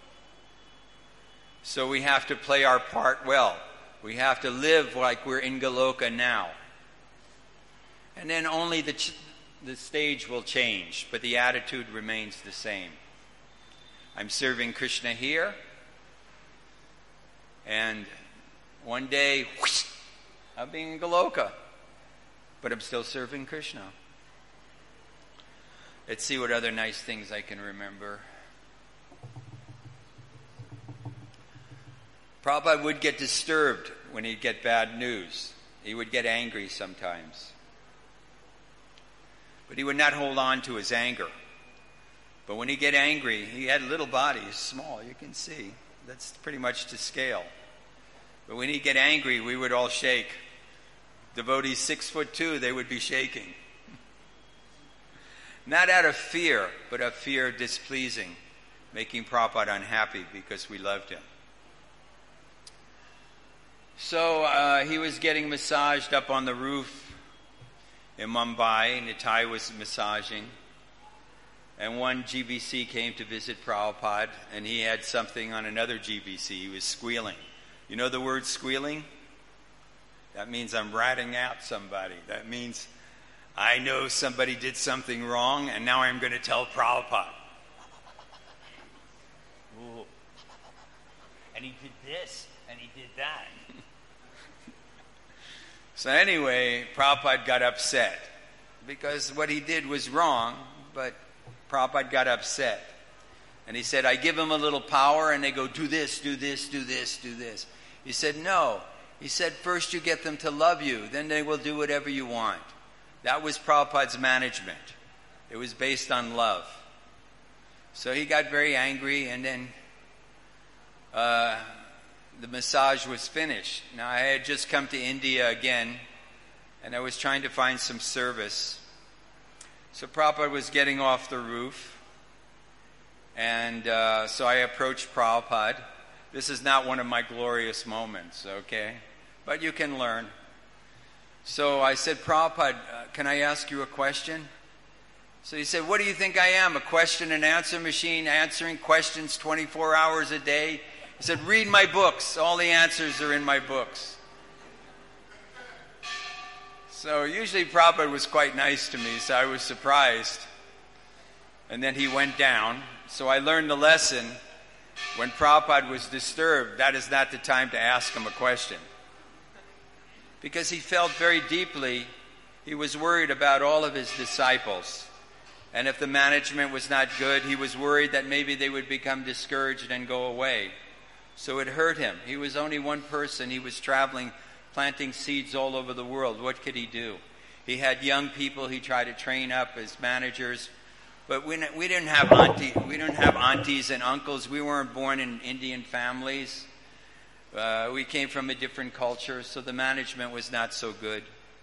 So we have to play our part well. We have to live like we're in Goloka now. And then only the... Ch- The stage will change, but the attitude remains the same. I'm serving Krishna here, and one day, whoosh, I'll be in Goloka, but I'm still serving Krishna. Let's see what other nice things I can remember. Prabhupada would get disturbed when he'd get bad news. He would get angry sometimes. But he would not hold on to his anger. But when he'd get angry, he had a little body, he's small, you can see. That's pretty much to scale. But when he'd get angry, we would all shake. Devotees six foot two, they would be shaking. Not out of fear, but of fear of displeasing, making Prabhupada unhappy because we loved him. So uh, he was getting massaged up on the roof in Mumbai. Nitai was massaging. And one G B C came to visit Prabhupada, and he had something on another G B C. He was squealing. You know the word squealing? That means I'm ratting out somebody. That means I know somebody did something wrong, and now I'm going to tell Prabhupada. Ooh. And he did this, and he did that. So anyway, Prabhupada got upset because what he did was wrong, but Prabhupada got upset. And he said, I give him a little power and they go, do this, do this, do this, do this. He said, no. He said, first you get them to love you, then they will do whatever you want. That was Prabhupada's management. It was based on love. So he got very angry, and then uh, the massage was finished. Now, I had just come to India again, and I was trying to find some service. So Prabhupada was getting off the roof, and uh, so I approached Prabhupada. This is not one of my glorious moments, okay? But you can learn. So I said, Prabhupada, uh, can I ask you a question? So he said, what do you think I am, a question and answer machine, answering questions twenty-four hours a day? He said, read my books. All the answers are in my books. So usually Prabhupada was quite nice to me, so I was surprised. And then he went down. So I learned the lesson. When Prabhupada was disturbed, that is not the time to ask him a question. Because he felt very deeply, he was worried about all of his disciples. And if the management was not good, he was worried that maybe they would become discouraged and go away. So it hurt him. He was only one person. He was traveling, planting seeds all over the world. What could he do? He had young people he tried to train up as managers. But we, we didn't have auntie, we didn't have aunties and uncles. We weren't born in Indian families. Uh, we came from a different culture, so the management was not so good.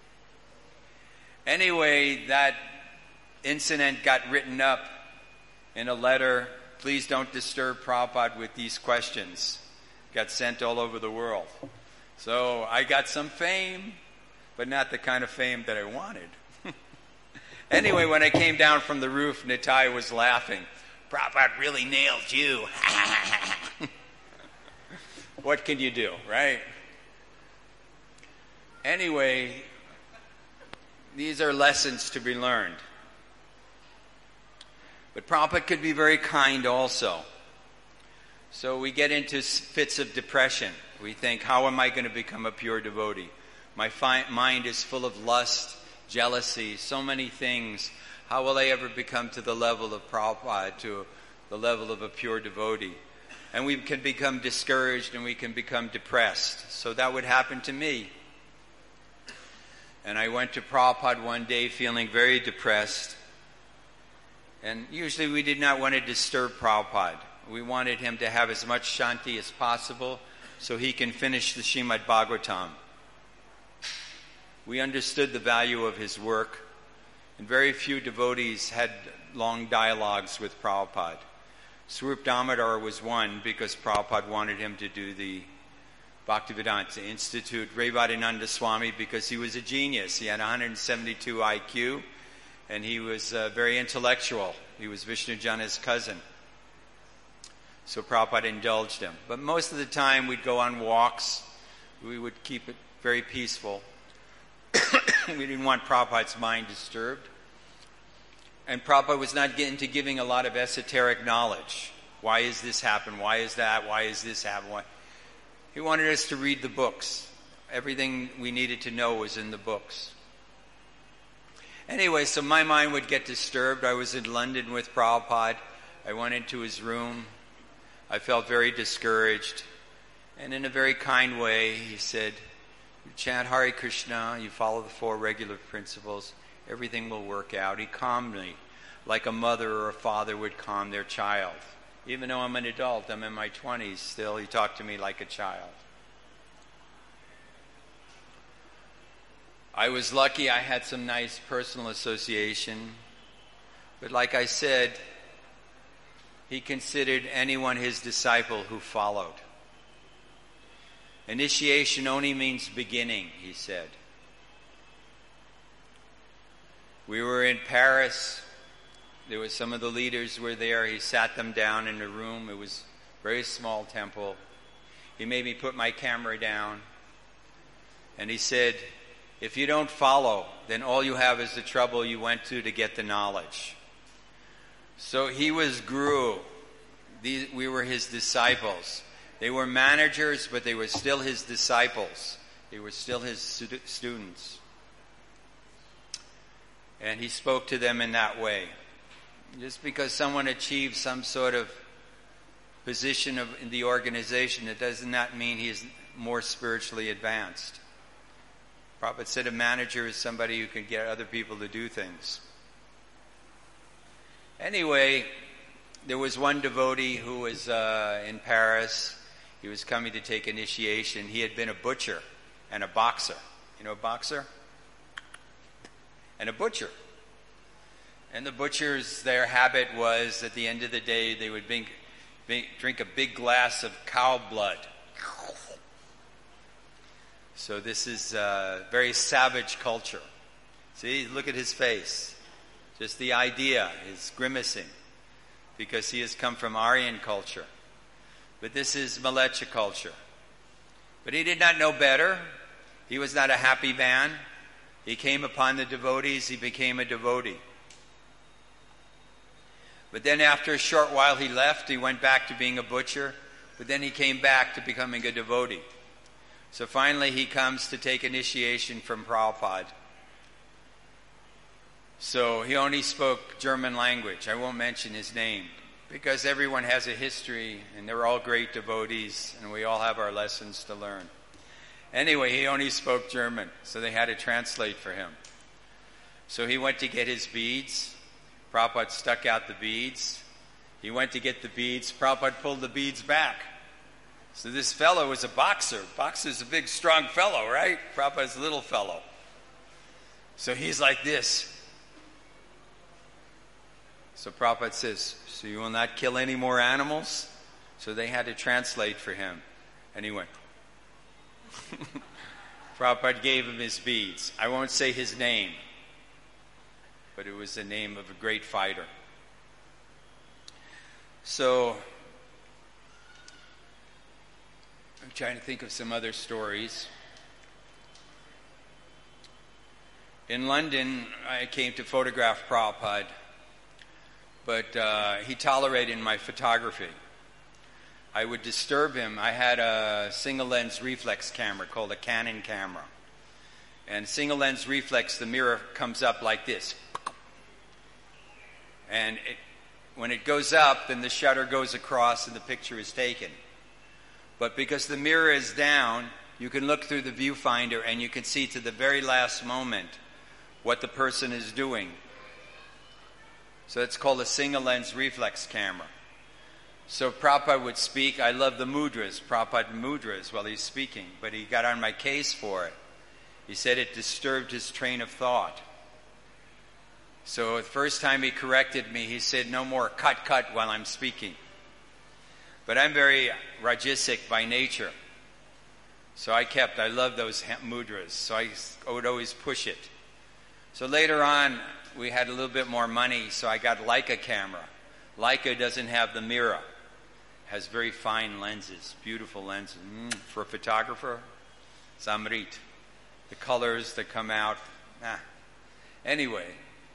Anyway, that incident got written up in a letter. Please don't disturb Prabhupada with these questions. Got sent all over the world. So I got some fame, but not the kind of fame that I wanted. Anyway, when I came down from the roof, Nitai was laughing. Prabhupada really nailed you. What can you do, right? Anyway, these are lessons to be learned. But Prabhupada could be very kind also. So we get into fits of depression. We think, how am I going to become a pure devotee? My fi- mind is full of lust, jealousy, so many things. How will I ever become to the level of Prabhupada, to the level of a pure devotee? And we can become discouraged and we can become depressed. So that would happen to me. And I went to Prabhupada one day feeling very depressed. And usually we did not want to disturb Prabhupada. We wanted him to have as much shanti as possible so he can finish the Srimad Bhagavatam. We understood the value of his work, and very few devotees had long dialogues with Prabhupada. Swarup Damodar was one because Prabhupada wanted him to do the Bhaktivedanta Institute. Revadinanda Swami because he was a genius. He had one hundred seventy-two I Q, and he was uh, very intellectual. He was Vishnu Jana's cousin. So Prabhupada indulged him. But most of the time we'd go on walks. We would keep it very peaceful. We didn't want Prabhupada's mind disturbed. And Prabhupada was not getting into giving a lot of esoteric knowledge. Why is this happen? Why is that? Why is this happen? Why? He wanted us to read the books. Everything we needed to know was in the books. Anyway, so my mind would get disturbed. I was in London with Prabhupada. I went into his room. I felt very discouraged. And in a very kind way, he said, you chant Hare Krishna, you follow the four regular principles, everything will work out. He calmed me like a mother or a father would calm their child. Even though I'm an adult, I'm in my twenties still, he talked to me like a child. I was lucky I had some nice personal association. But like I said, he considered anyone his disciple who followed. Initiation only means beginning, he said. We were in Paris. There was some of the leaders were there. He sat them down in a room. It was a very small temple. He made me put my camera down. And he said, if you don't follow, then all you have is the trouble you went to to get the knowledge. So he was guru. These, we were his disciples. They were managers, but they were still his disciples. They were still his stu- students. And he spoke to them in that way. Just because someone achieves some sort of position of, in the organization, it does not mean he is more spiritually advanced. Prabhupada said a manager is somebody who can get other people to do things. Anyway, there was one devotee who was uh, in Paris. He was coming to take initiation. He had been a butcher and a boxer. You know a boxer? And a butcher. And the butchers, their habit was, at the end of the day, they would drink, drink a big glass of cow blood. So this is a very savage culture. See, look at his face. Just the idea is grimacing because he has come from Aryan culture. But this is Mleccha culture. But he did not know better. He was not a happy man. He came upon the devotees. He became a devotee. But then after a short while he left. He went back to being a butcher. But then he came back to becoming a devotee. So finally he comes to take initiation from Prabhupada. So he only spoke German language. I won't mention his name because everyone has a history and they're all great devotees and we all have our lessons to learn. Anyway, he only spoke German, so they had to translate for him. So he went to get his beads. Prabhupada stuck out the beads. He went to get the beads. Prabhupada pulled the beads back. So this fellow was a boxer. Boxer's a big, strong fellow, right? Prabhupada's a little fellow. So he's like this. So Prabhupada says, so you will not kill any more animals? So they had to translate for him. And he went. Prabhupada gave him his beads. I won't say his name, but it was the name of a great fighter. So I'm trying to think of some other stories. In London, I came to photograph Prabhupada, but uh, he tolerated my photography. I would disturb him. I had a single lens reflex camera called a Canon camera. And single lens reflex, the mirror comes up like this. And it, when it goes up, then the shutter goes across and the picture is taken. But because the mirror is down, you can look through the viewfinder and you can see to the very last moment what the person is doing. So it's called a single lens reflex camera. So Prabhupada would speak. I love the mudras, Prabhupada mudras while he's speaking, but he got on my case for it. He said it disturbed his train of thought. So the first time he corrected me, he said, no more cut, cut while I'm speaking. But I'm very Rajasic by nature. So I kept, I love those mudras, so I would always push it. So later on, we had a little bit more money, so I got Leica camera. Leica doesn't have the mirror. Has very fine lenses, beautiful lenses. Mm, for a photographer, it's Amrit. The colors that come out, ah. Anyway,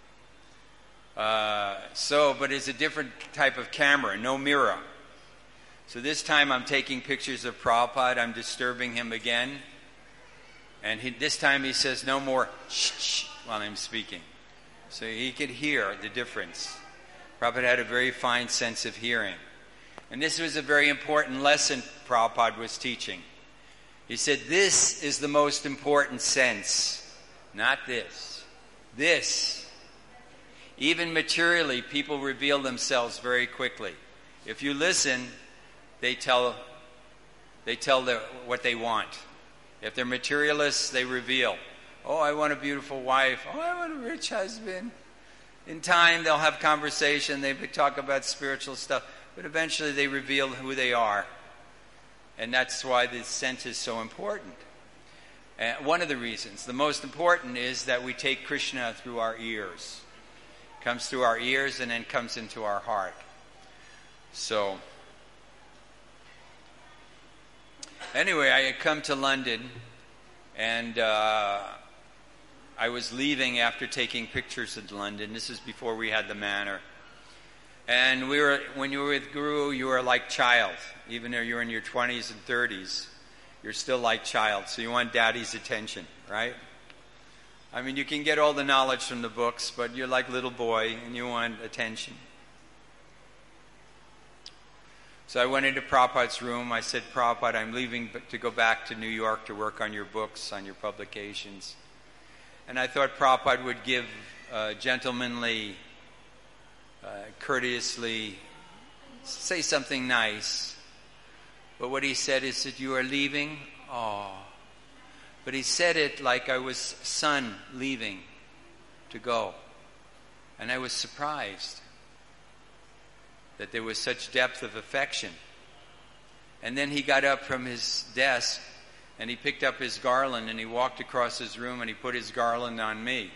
uh, so, but it's a different type of camera, no mirror. So this time I'm taking pictures of Prabhupada, I'm disturbing him again. And he, this time he says, no more shh, shh, while I'm speaking. So he could hear the difference. Prabhupada had a very fine sense of hearing. And this was a very important lesson Prabhupada was teaching. He said, this is the most important sense, not this. This. Even materially, people reveal themselves very quickly. If you listen, they tell, they tell the, what they want. If they're materialists, they reveal. Oh, I want a beautiful wife. Oh, I want a rich husband. In time, they'll have conversation. They talk about spiritual stuff. But eventually, they reveal who they are. And that's why this sense is so important. And one of the reasons. The most important is that we take Krishna through our ears. It comes through our ears and then comes into our heart. So, anyway, I had come to London. And uh, I was leaving after taking pictures of London. This is before we had the manor. And we were, when you were with Guru, you were like child. Even though you're in your twenties and thirties, you're still like child. So you want daddy's attention, right? I mean, you can get all the knowledge from the books, but you're like little boy and you want attention. So I went into Prabhupada's room. I said, Prabhupada, I'm leaving to go back to New York to work on your books, on your publications. And I thought Prabhupada would give uh, gentlemanly, uh, courteously, say something nice. But what he said is that you are leaving? Oh. But he said it like I was son leaving to go. And I was surprised that there was such depth of affection. And then he got up from his desk and he picked up his garland and he walked across his room and he put his garland on me.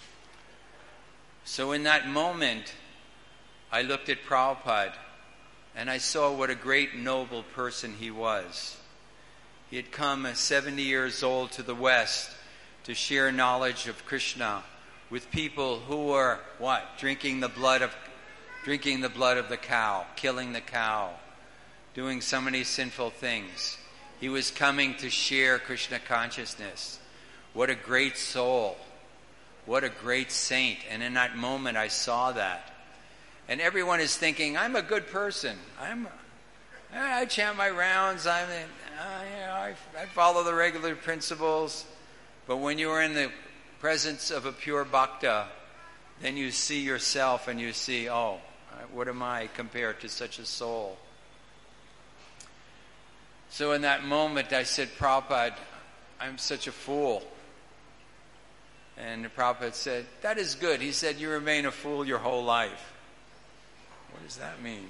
So in that moment, I looked at Prabhupada and I saw what a great noble person he was. He had come at seventy years old to the West to share knowledge of Krishna with people who were, what? Drinking the blood of, drinking the blood of the cow, killing the cow, doing so many sinful things. He was coming to share Krishna consciousness. What a great soul. What a great saint. And in that moment I saw that. And everyone is thinking, I'm a good person. I'm, I chant my rounds. I'm, uh, you know, I, I follow the regular principles. But when you are in the presence of a pure bhakta, then you see yourself and you see, oh, what am I compared to such a soul? So in that moment I said, Prabhupada, I'm such a fool. And the Prabhupada said, that is good. He said, you remain a fool your whole life. What does that mean?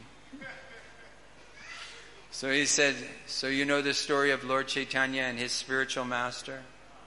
So he said, so you know the story of Lord Chaitanya and his spiritual master?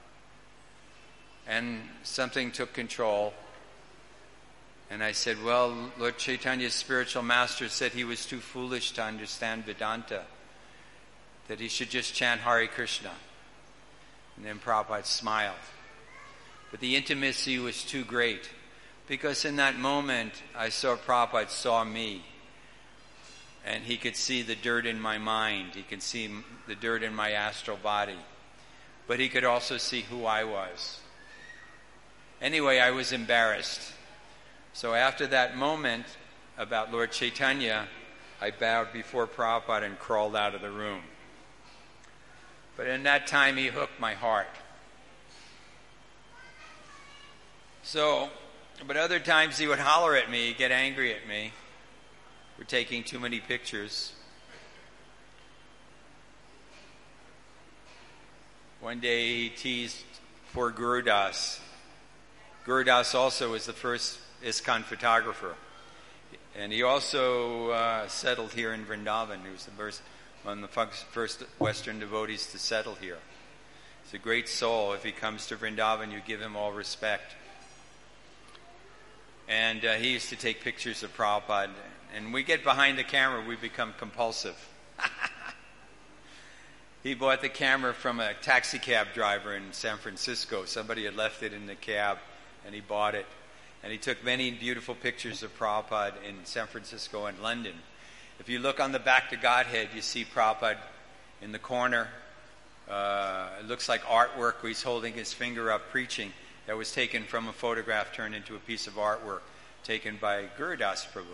And something took control. And I said, well, Lord Chaitanya's spiritual master said he was too foolish to understand Vedanta, that he should just chant Hare Krishna. And then Prabhupada smiled. But the intimacy was too great, because in that moment I saw Prabhupada saw me. And he could see the dirt in my mind. He could see the dirt in my astral body. But he could also see who I was. Anyway, I was embarrassed. So after that moment about Lord Chaitanya, I bowed before Prabhupada and crawled out of the room. But in that time, he hooked my heart. So, but other times he would holler at me, get angry at me for taking too many pictures. One day he teased poor Guru Das. Guru Das also was the first ISKCON photographer. And he also uh, settled here in Vrindavan. He was the first, one of the first Western devotees to settle here. He's a great soul. If he comes to Vrindavan, you give him all respect. And uh, he used to take pictures of Prabhupada. And we get behind the camera, we become compulsive. He bought the camera from a taxi cab driver in San Francisco. Somebody had left it in the cab, and he bought it. And he took many beautiful pictures of Prabhupada in San Francisco and London. If you look on the back to Godhead, you see Prabhupada in the corner. Uh, it looks like artwork where he's holding his finger up preaching. That was taken from a photograph turned into a piece of artwork taken by Guru Das Prabhu.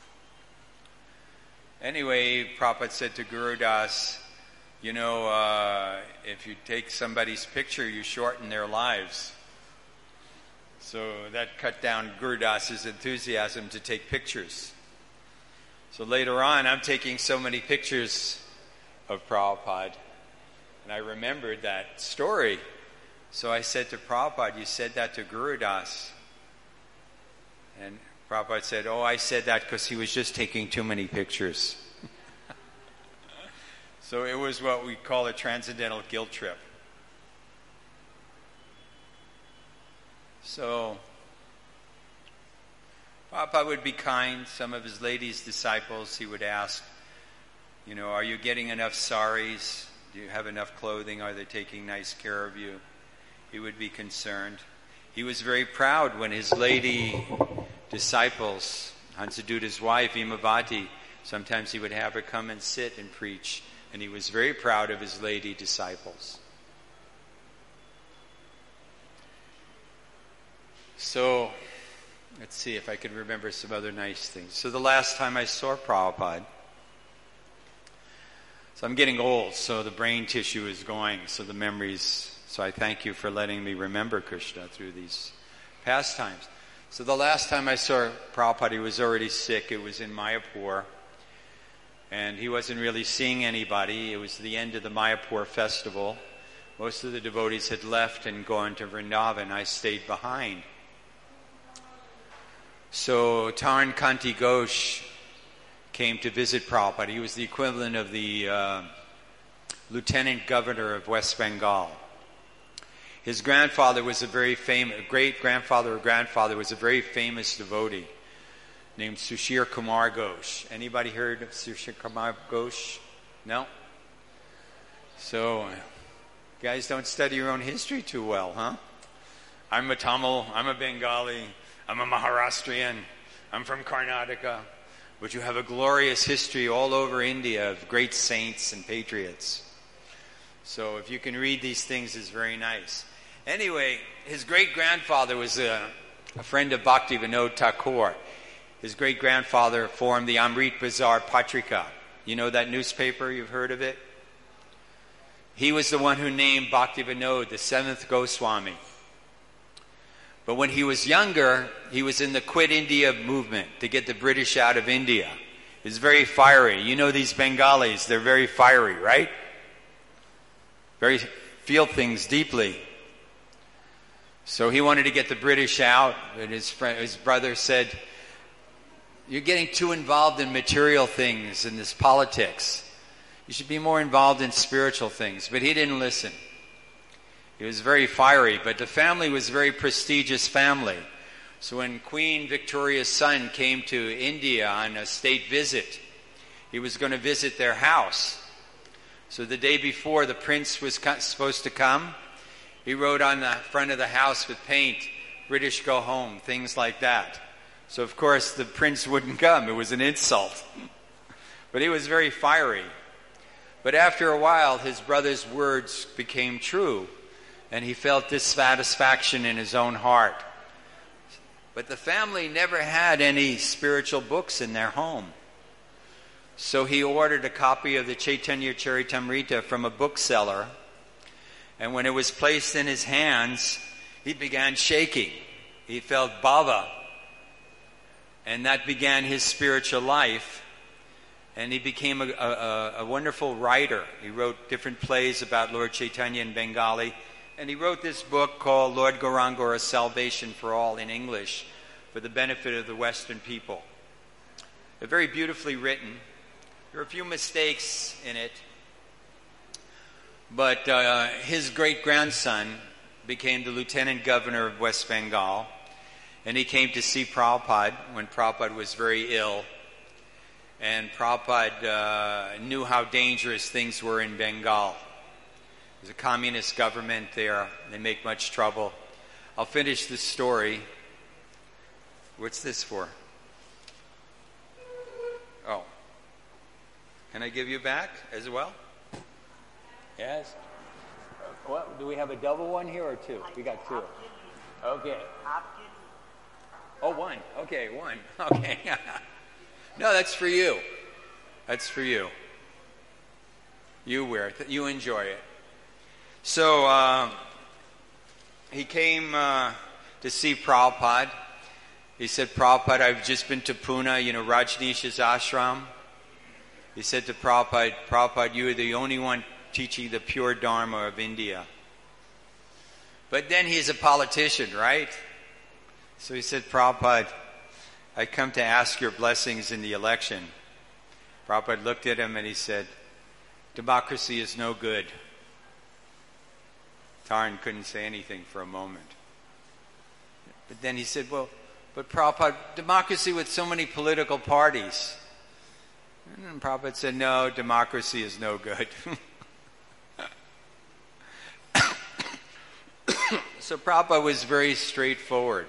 Anyway, Prabhupada said to Guru Das, you know, uh, if you take somebody's picture, you shorten their lives. So that cut down Guru Das's enthusiasm to take pictures. So later on, I'm taking so many pictures of Prabhupada, and I remembered that story. So I said to Prabhupada, you said that to Guru Das. And Prabhupada said, oh, I said that because he was just taking too many pictures. So it was what we call a transcendental guilt trip. So Prabhupada would be kind. Some of his ladies' disciples, he would ask, you know, are you getting enough saris? Do you have enough clothing? Are they taking nice care of you? He would be concerned. He was very proud when his lady disciples, Hansaduta's wife, Imavati, sometimes he would have her come and sit and preach. And he was very proud of his lady disciples. So, let's see if I can remember some other nice things. So the last time I saw Prabhupada, so I'm getting old, so the brain tissue is going, so the memories, so I thank you for letting me remember Krishna through these pastimes. So the last time I saw Prabhupada, he was already sick. It was in Mayapur. And he wasn't really seeing anybody. It was the end of the Mayapur festival. Most of the devotees had left and gone to Vrindavan. I stayed behind. So Taran Kanti Ghosh came to visit Prabhupada. He was the equivalent of the uh, Lieutenant Governor of West Bengal. His grandfather was a very famous, great-grandfather or grandfather was a very famous devotee named Sushir Kumar Ghosh. Anybody heard of Sushir Kumar Ghosh? No? So, you guys don't study your own history too well, huh? I'm a Tamil, I'm a Bengali, I'm a Maharashtrian, I'm from Karnataka. But you have a glorious history all over India of great saints and patriots. So if you can read these things, it's very nice. Anyway, his great-grandfather was a, a friend of Bhakti Vinod Thakur. His great-grandfather formed the Amrit Bazar Patrika. You know that newspaper? You've heard of it? He was the one who named Bhakti Vinod the seventh Goswami. But when he was younger, he was in the Quit India movement to get the British out of India. He was very fiery. You know these Bengalis, they're very fiery, right? Very feel things deeply. So he wanted to get the British out, and his friend, his brother said, "You're getting too involved in material things and this politics. You should be more involved in spiritual things." But he didn't listen. He was very fiery, but the family was a very prestigious family. So when Queen Victoria's son came to India on a state visit, he was going to visit their house. So the day before the prince was supposed to come, he wrote on the front of the house with paint, "British go home," things like that. So of course the prince wouldn't come. It was an insult. But he was very fiery. But after a while, his brother's words became true, and he felt dissatisfaction in his own heart. But the family never had any spiritual books in their home. So he ordered a copy of the Chaitanya Charitamrita from a bookseller, and when it was placed in his hands, he began shaking. He felt bhava, and that began his spiritual life, and he became a, a, a wonderful writer. He wrote different plays about Lord Chaitanya in Bengali, and he wrote this book called Lord Gauranga, A Salvation for All in English for the benefit of the Western people. They're very beautifully written. There are a few mistakes in it, but uh, his great-grandson became the Lieutenant Governor of West Bengal, and he came to see Prabhupada when Prabhupada was very ill, and Prabhupada uh, knew how dangerous things were in Bengal. There's a communist government there. They make much trouble. I'll finish this story. What's this for? Oh. Can I give you back as well? Yes. Well, do we have a double one here or two? We got two. Okay. Oh, one. Okay, one. Okay. No, that's for you. That's for you. You wear it. You enjoy it. So uh, he came uh, to see Prabhupada. He said, "Prabhupada, I've just been to Pune, you know, Rajneesh's ashram." He said to Prabhupada, "Prabhupada, you are the only one teaching the pure Dharma of India." But then he's a politician, right? So he said, "Prabhupada, I come to ask your blessings in the election." Prabhupada looked at him and he said, "Democracy is no good." Taran couldn't say anything for a moment. But then he said, "Well, but Prabhupada, democracy with so many political parties." And Prabhupada said, "No, democracy is no good." So Prabhupada was very straightforward.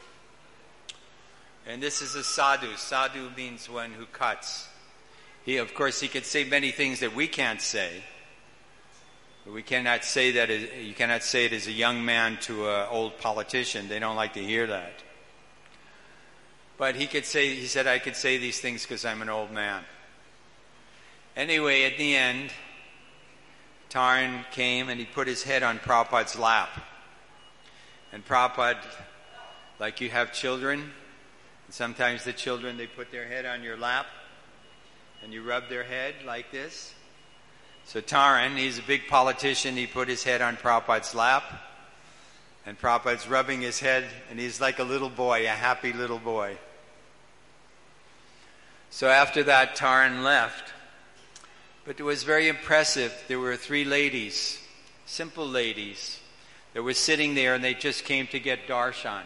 And this is a sadhu. Sadhu means one who cuts. He, of course, he could say many things that we can't say. But we cannot say that, you cannot say it as a young man to an old politician. They don't like to hear that. But he could say, he said, "I could say these things because I'm an old man." Anyway, at the end, Taran came and he put his head on Prabhupada's lap. And Prabhupada, like you have children, and sometimes the children, they put their head on your lap, and you rub their head like this. So Taran, he's a big politician, he put his head on Prabhupada's lap, and Prabhupada's rubbing his head, and he's like a little boy, a happy little boy. So after that, Taran left. But it was very impressive. There were three ladies, simple ladies, that were sitting there, and they just came to get darshan.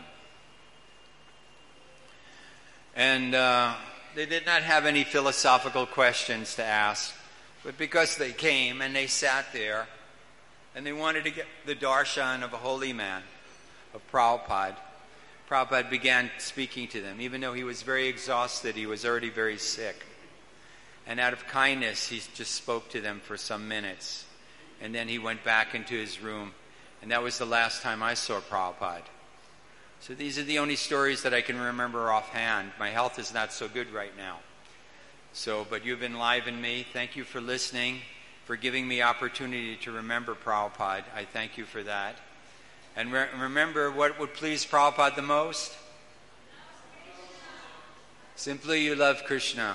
And uh, they did not have any philosophical questions to ask, but because they came and they sat there, and they wanted to get the darshan of a holy man, of Prabhupada, Prabhupada began speaking to them. Even though he was very exhausted, he was already very sick. And out of kindness, he just spoke to them for some minutes. And then he went back into his room. And that was the last time I saw Prabhupada. So these are the only stories that I can remember offhand. My health is not so good right now. So, but you've enlivened me. Thank you for listening, for giving me opportunity to remember Prabhupada. I thank you for that. And re- remember, what would please Prabhupada the most? Simply, you love Krishna.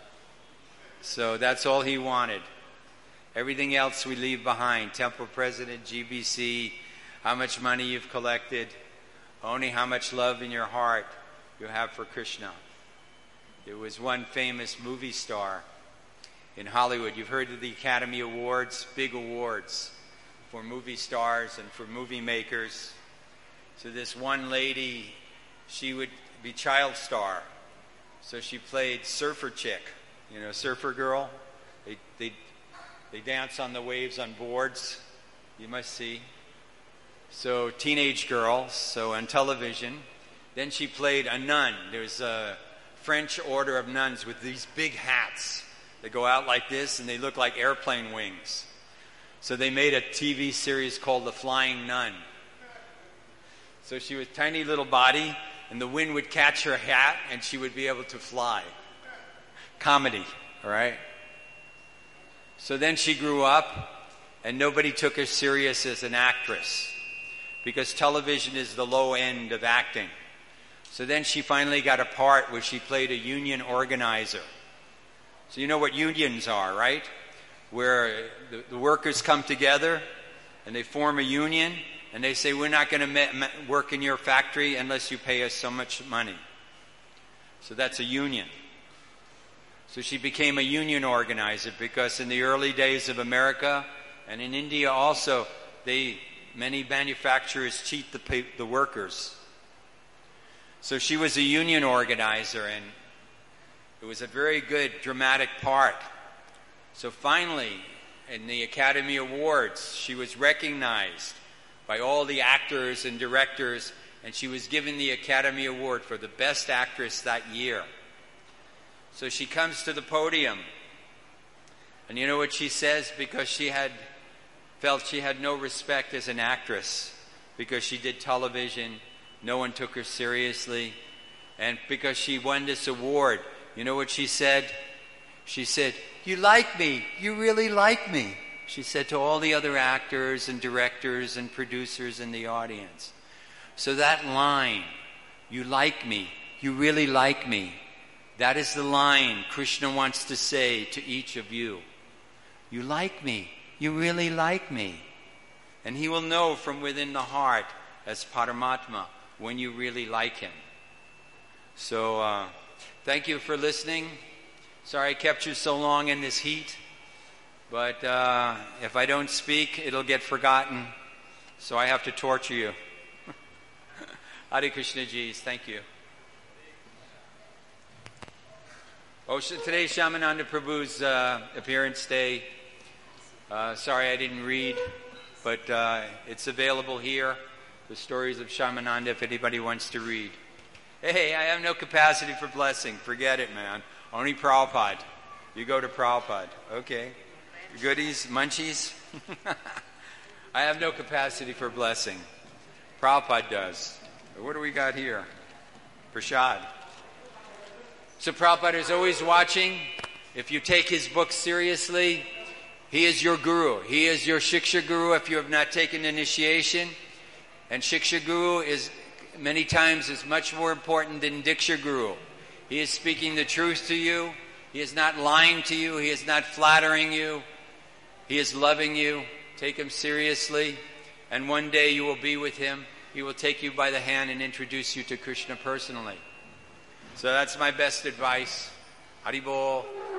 So that's all he wanted. Everything else we leave behind. Temple president, G B C, how much money you've collected. Only how much love in your heart you have for Krishna. There was one famous movie star in Hollywood. You've heard of the Academy Awards, big awards for movie stars and for movie makers. So this one lady, she would be child star. So she played surfer chick, you know, surfer girl. They they they dance on the waves on boards. You must see. So teenage girl, so on television. Then she played a nun. There's a French order of nuns with these big hats. They go out like this and they look like airplane wings. So they made a T V series called The Flying Nun. So she was tiny little body, and the wind would catch her hat and she would be able to fly. Comedy, all right? So then she grew up, and nobody took her serious as an actress, because television is the low end of acting. So then she finally got a part where she played a union organizer. So you know what unions are, right? Where the, the workers come together and they form a union, and they say, we're not going to me- me- work in your factory unless you pay us so much money. So that's a union. So she became a union organizer, because in the early days of America and in India also, they many manufacturers cheat the, pay- the workers. So she was a union organizer, and it was a very good dramatic part. So finally, in the Academy Awards, she was recognized by all the actors and directors, and she was given the Academy Award for the best actress that year. So she comes to the podium, and you know what she says? Because she had felt she had no respect as an actress, because she did television, no one took her seriously, and because she won this award, you know what she said? She said, "You like me, you really like me," she said to all the other actors and directors and producers in the audience. So that line, "You like me, you really like me," that is the line Krishna wants to say to each of you. You like me, you really like me. And he will know from within the heart as Paramatma when you really like him. So uh, thank you for listening. Sorry I kept you so long in this heat. But uh, if I don't speak, it'll get forgotten. So I have to torture you. Hare Krishna Ji's, thank you. Oh, today's Shyamananda Prabhu's uh, appearance day. Uh, sorry I didn't read, but uh, it's available here. The stories of Shyamananda, if anybody wants to read. Hey, I have no capacity for blessing. Forget it, man. Only Prabhupada. You go to Prabhupada. Okay. Goodies, munchies? I have no capacity for blessing. Prabhupada does. What do we got here? Prashad. So Prabhupada is always watching. If you take his book seriously, he is your guru. He is your Shiksha Guru if you have not taken initiation. And Shiksha Guru is many times is much more important than Diksha Guru. He is speaking the truth to you. He is not lying to you. He is not flattering you. He is loving you. Take him seriously. And one day you will be with him. He will take you by the hand and introduce you to Krishna personally. So that's my best advice. Haribol.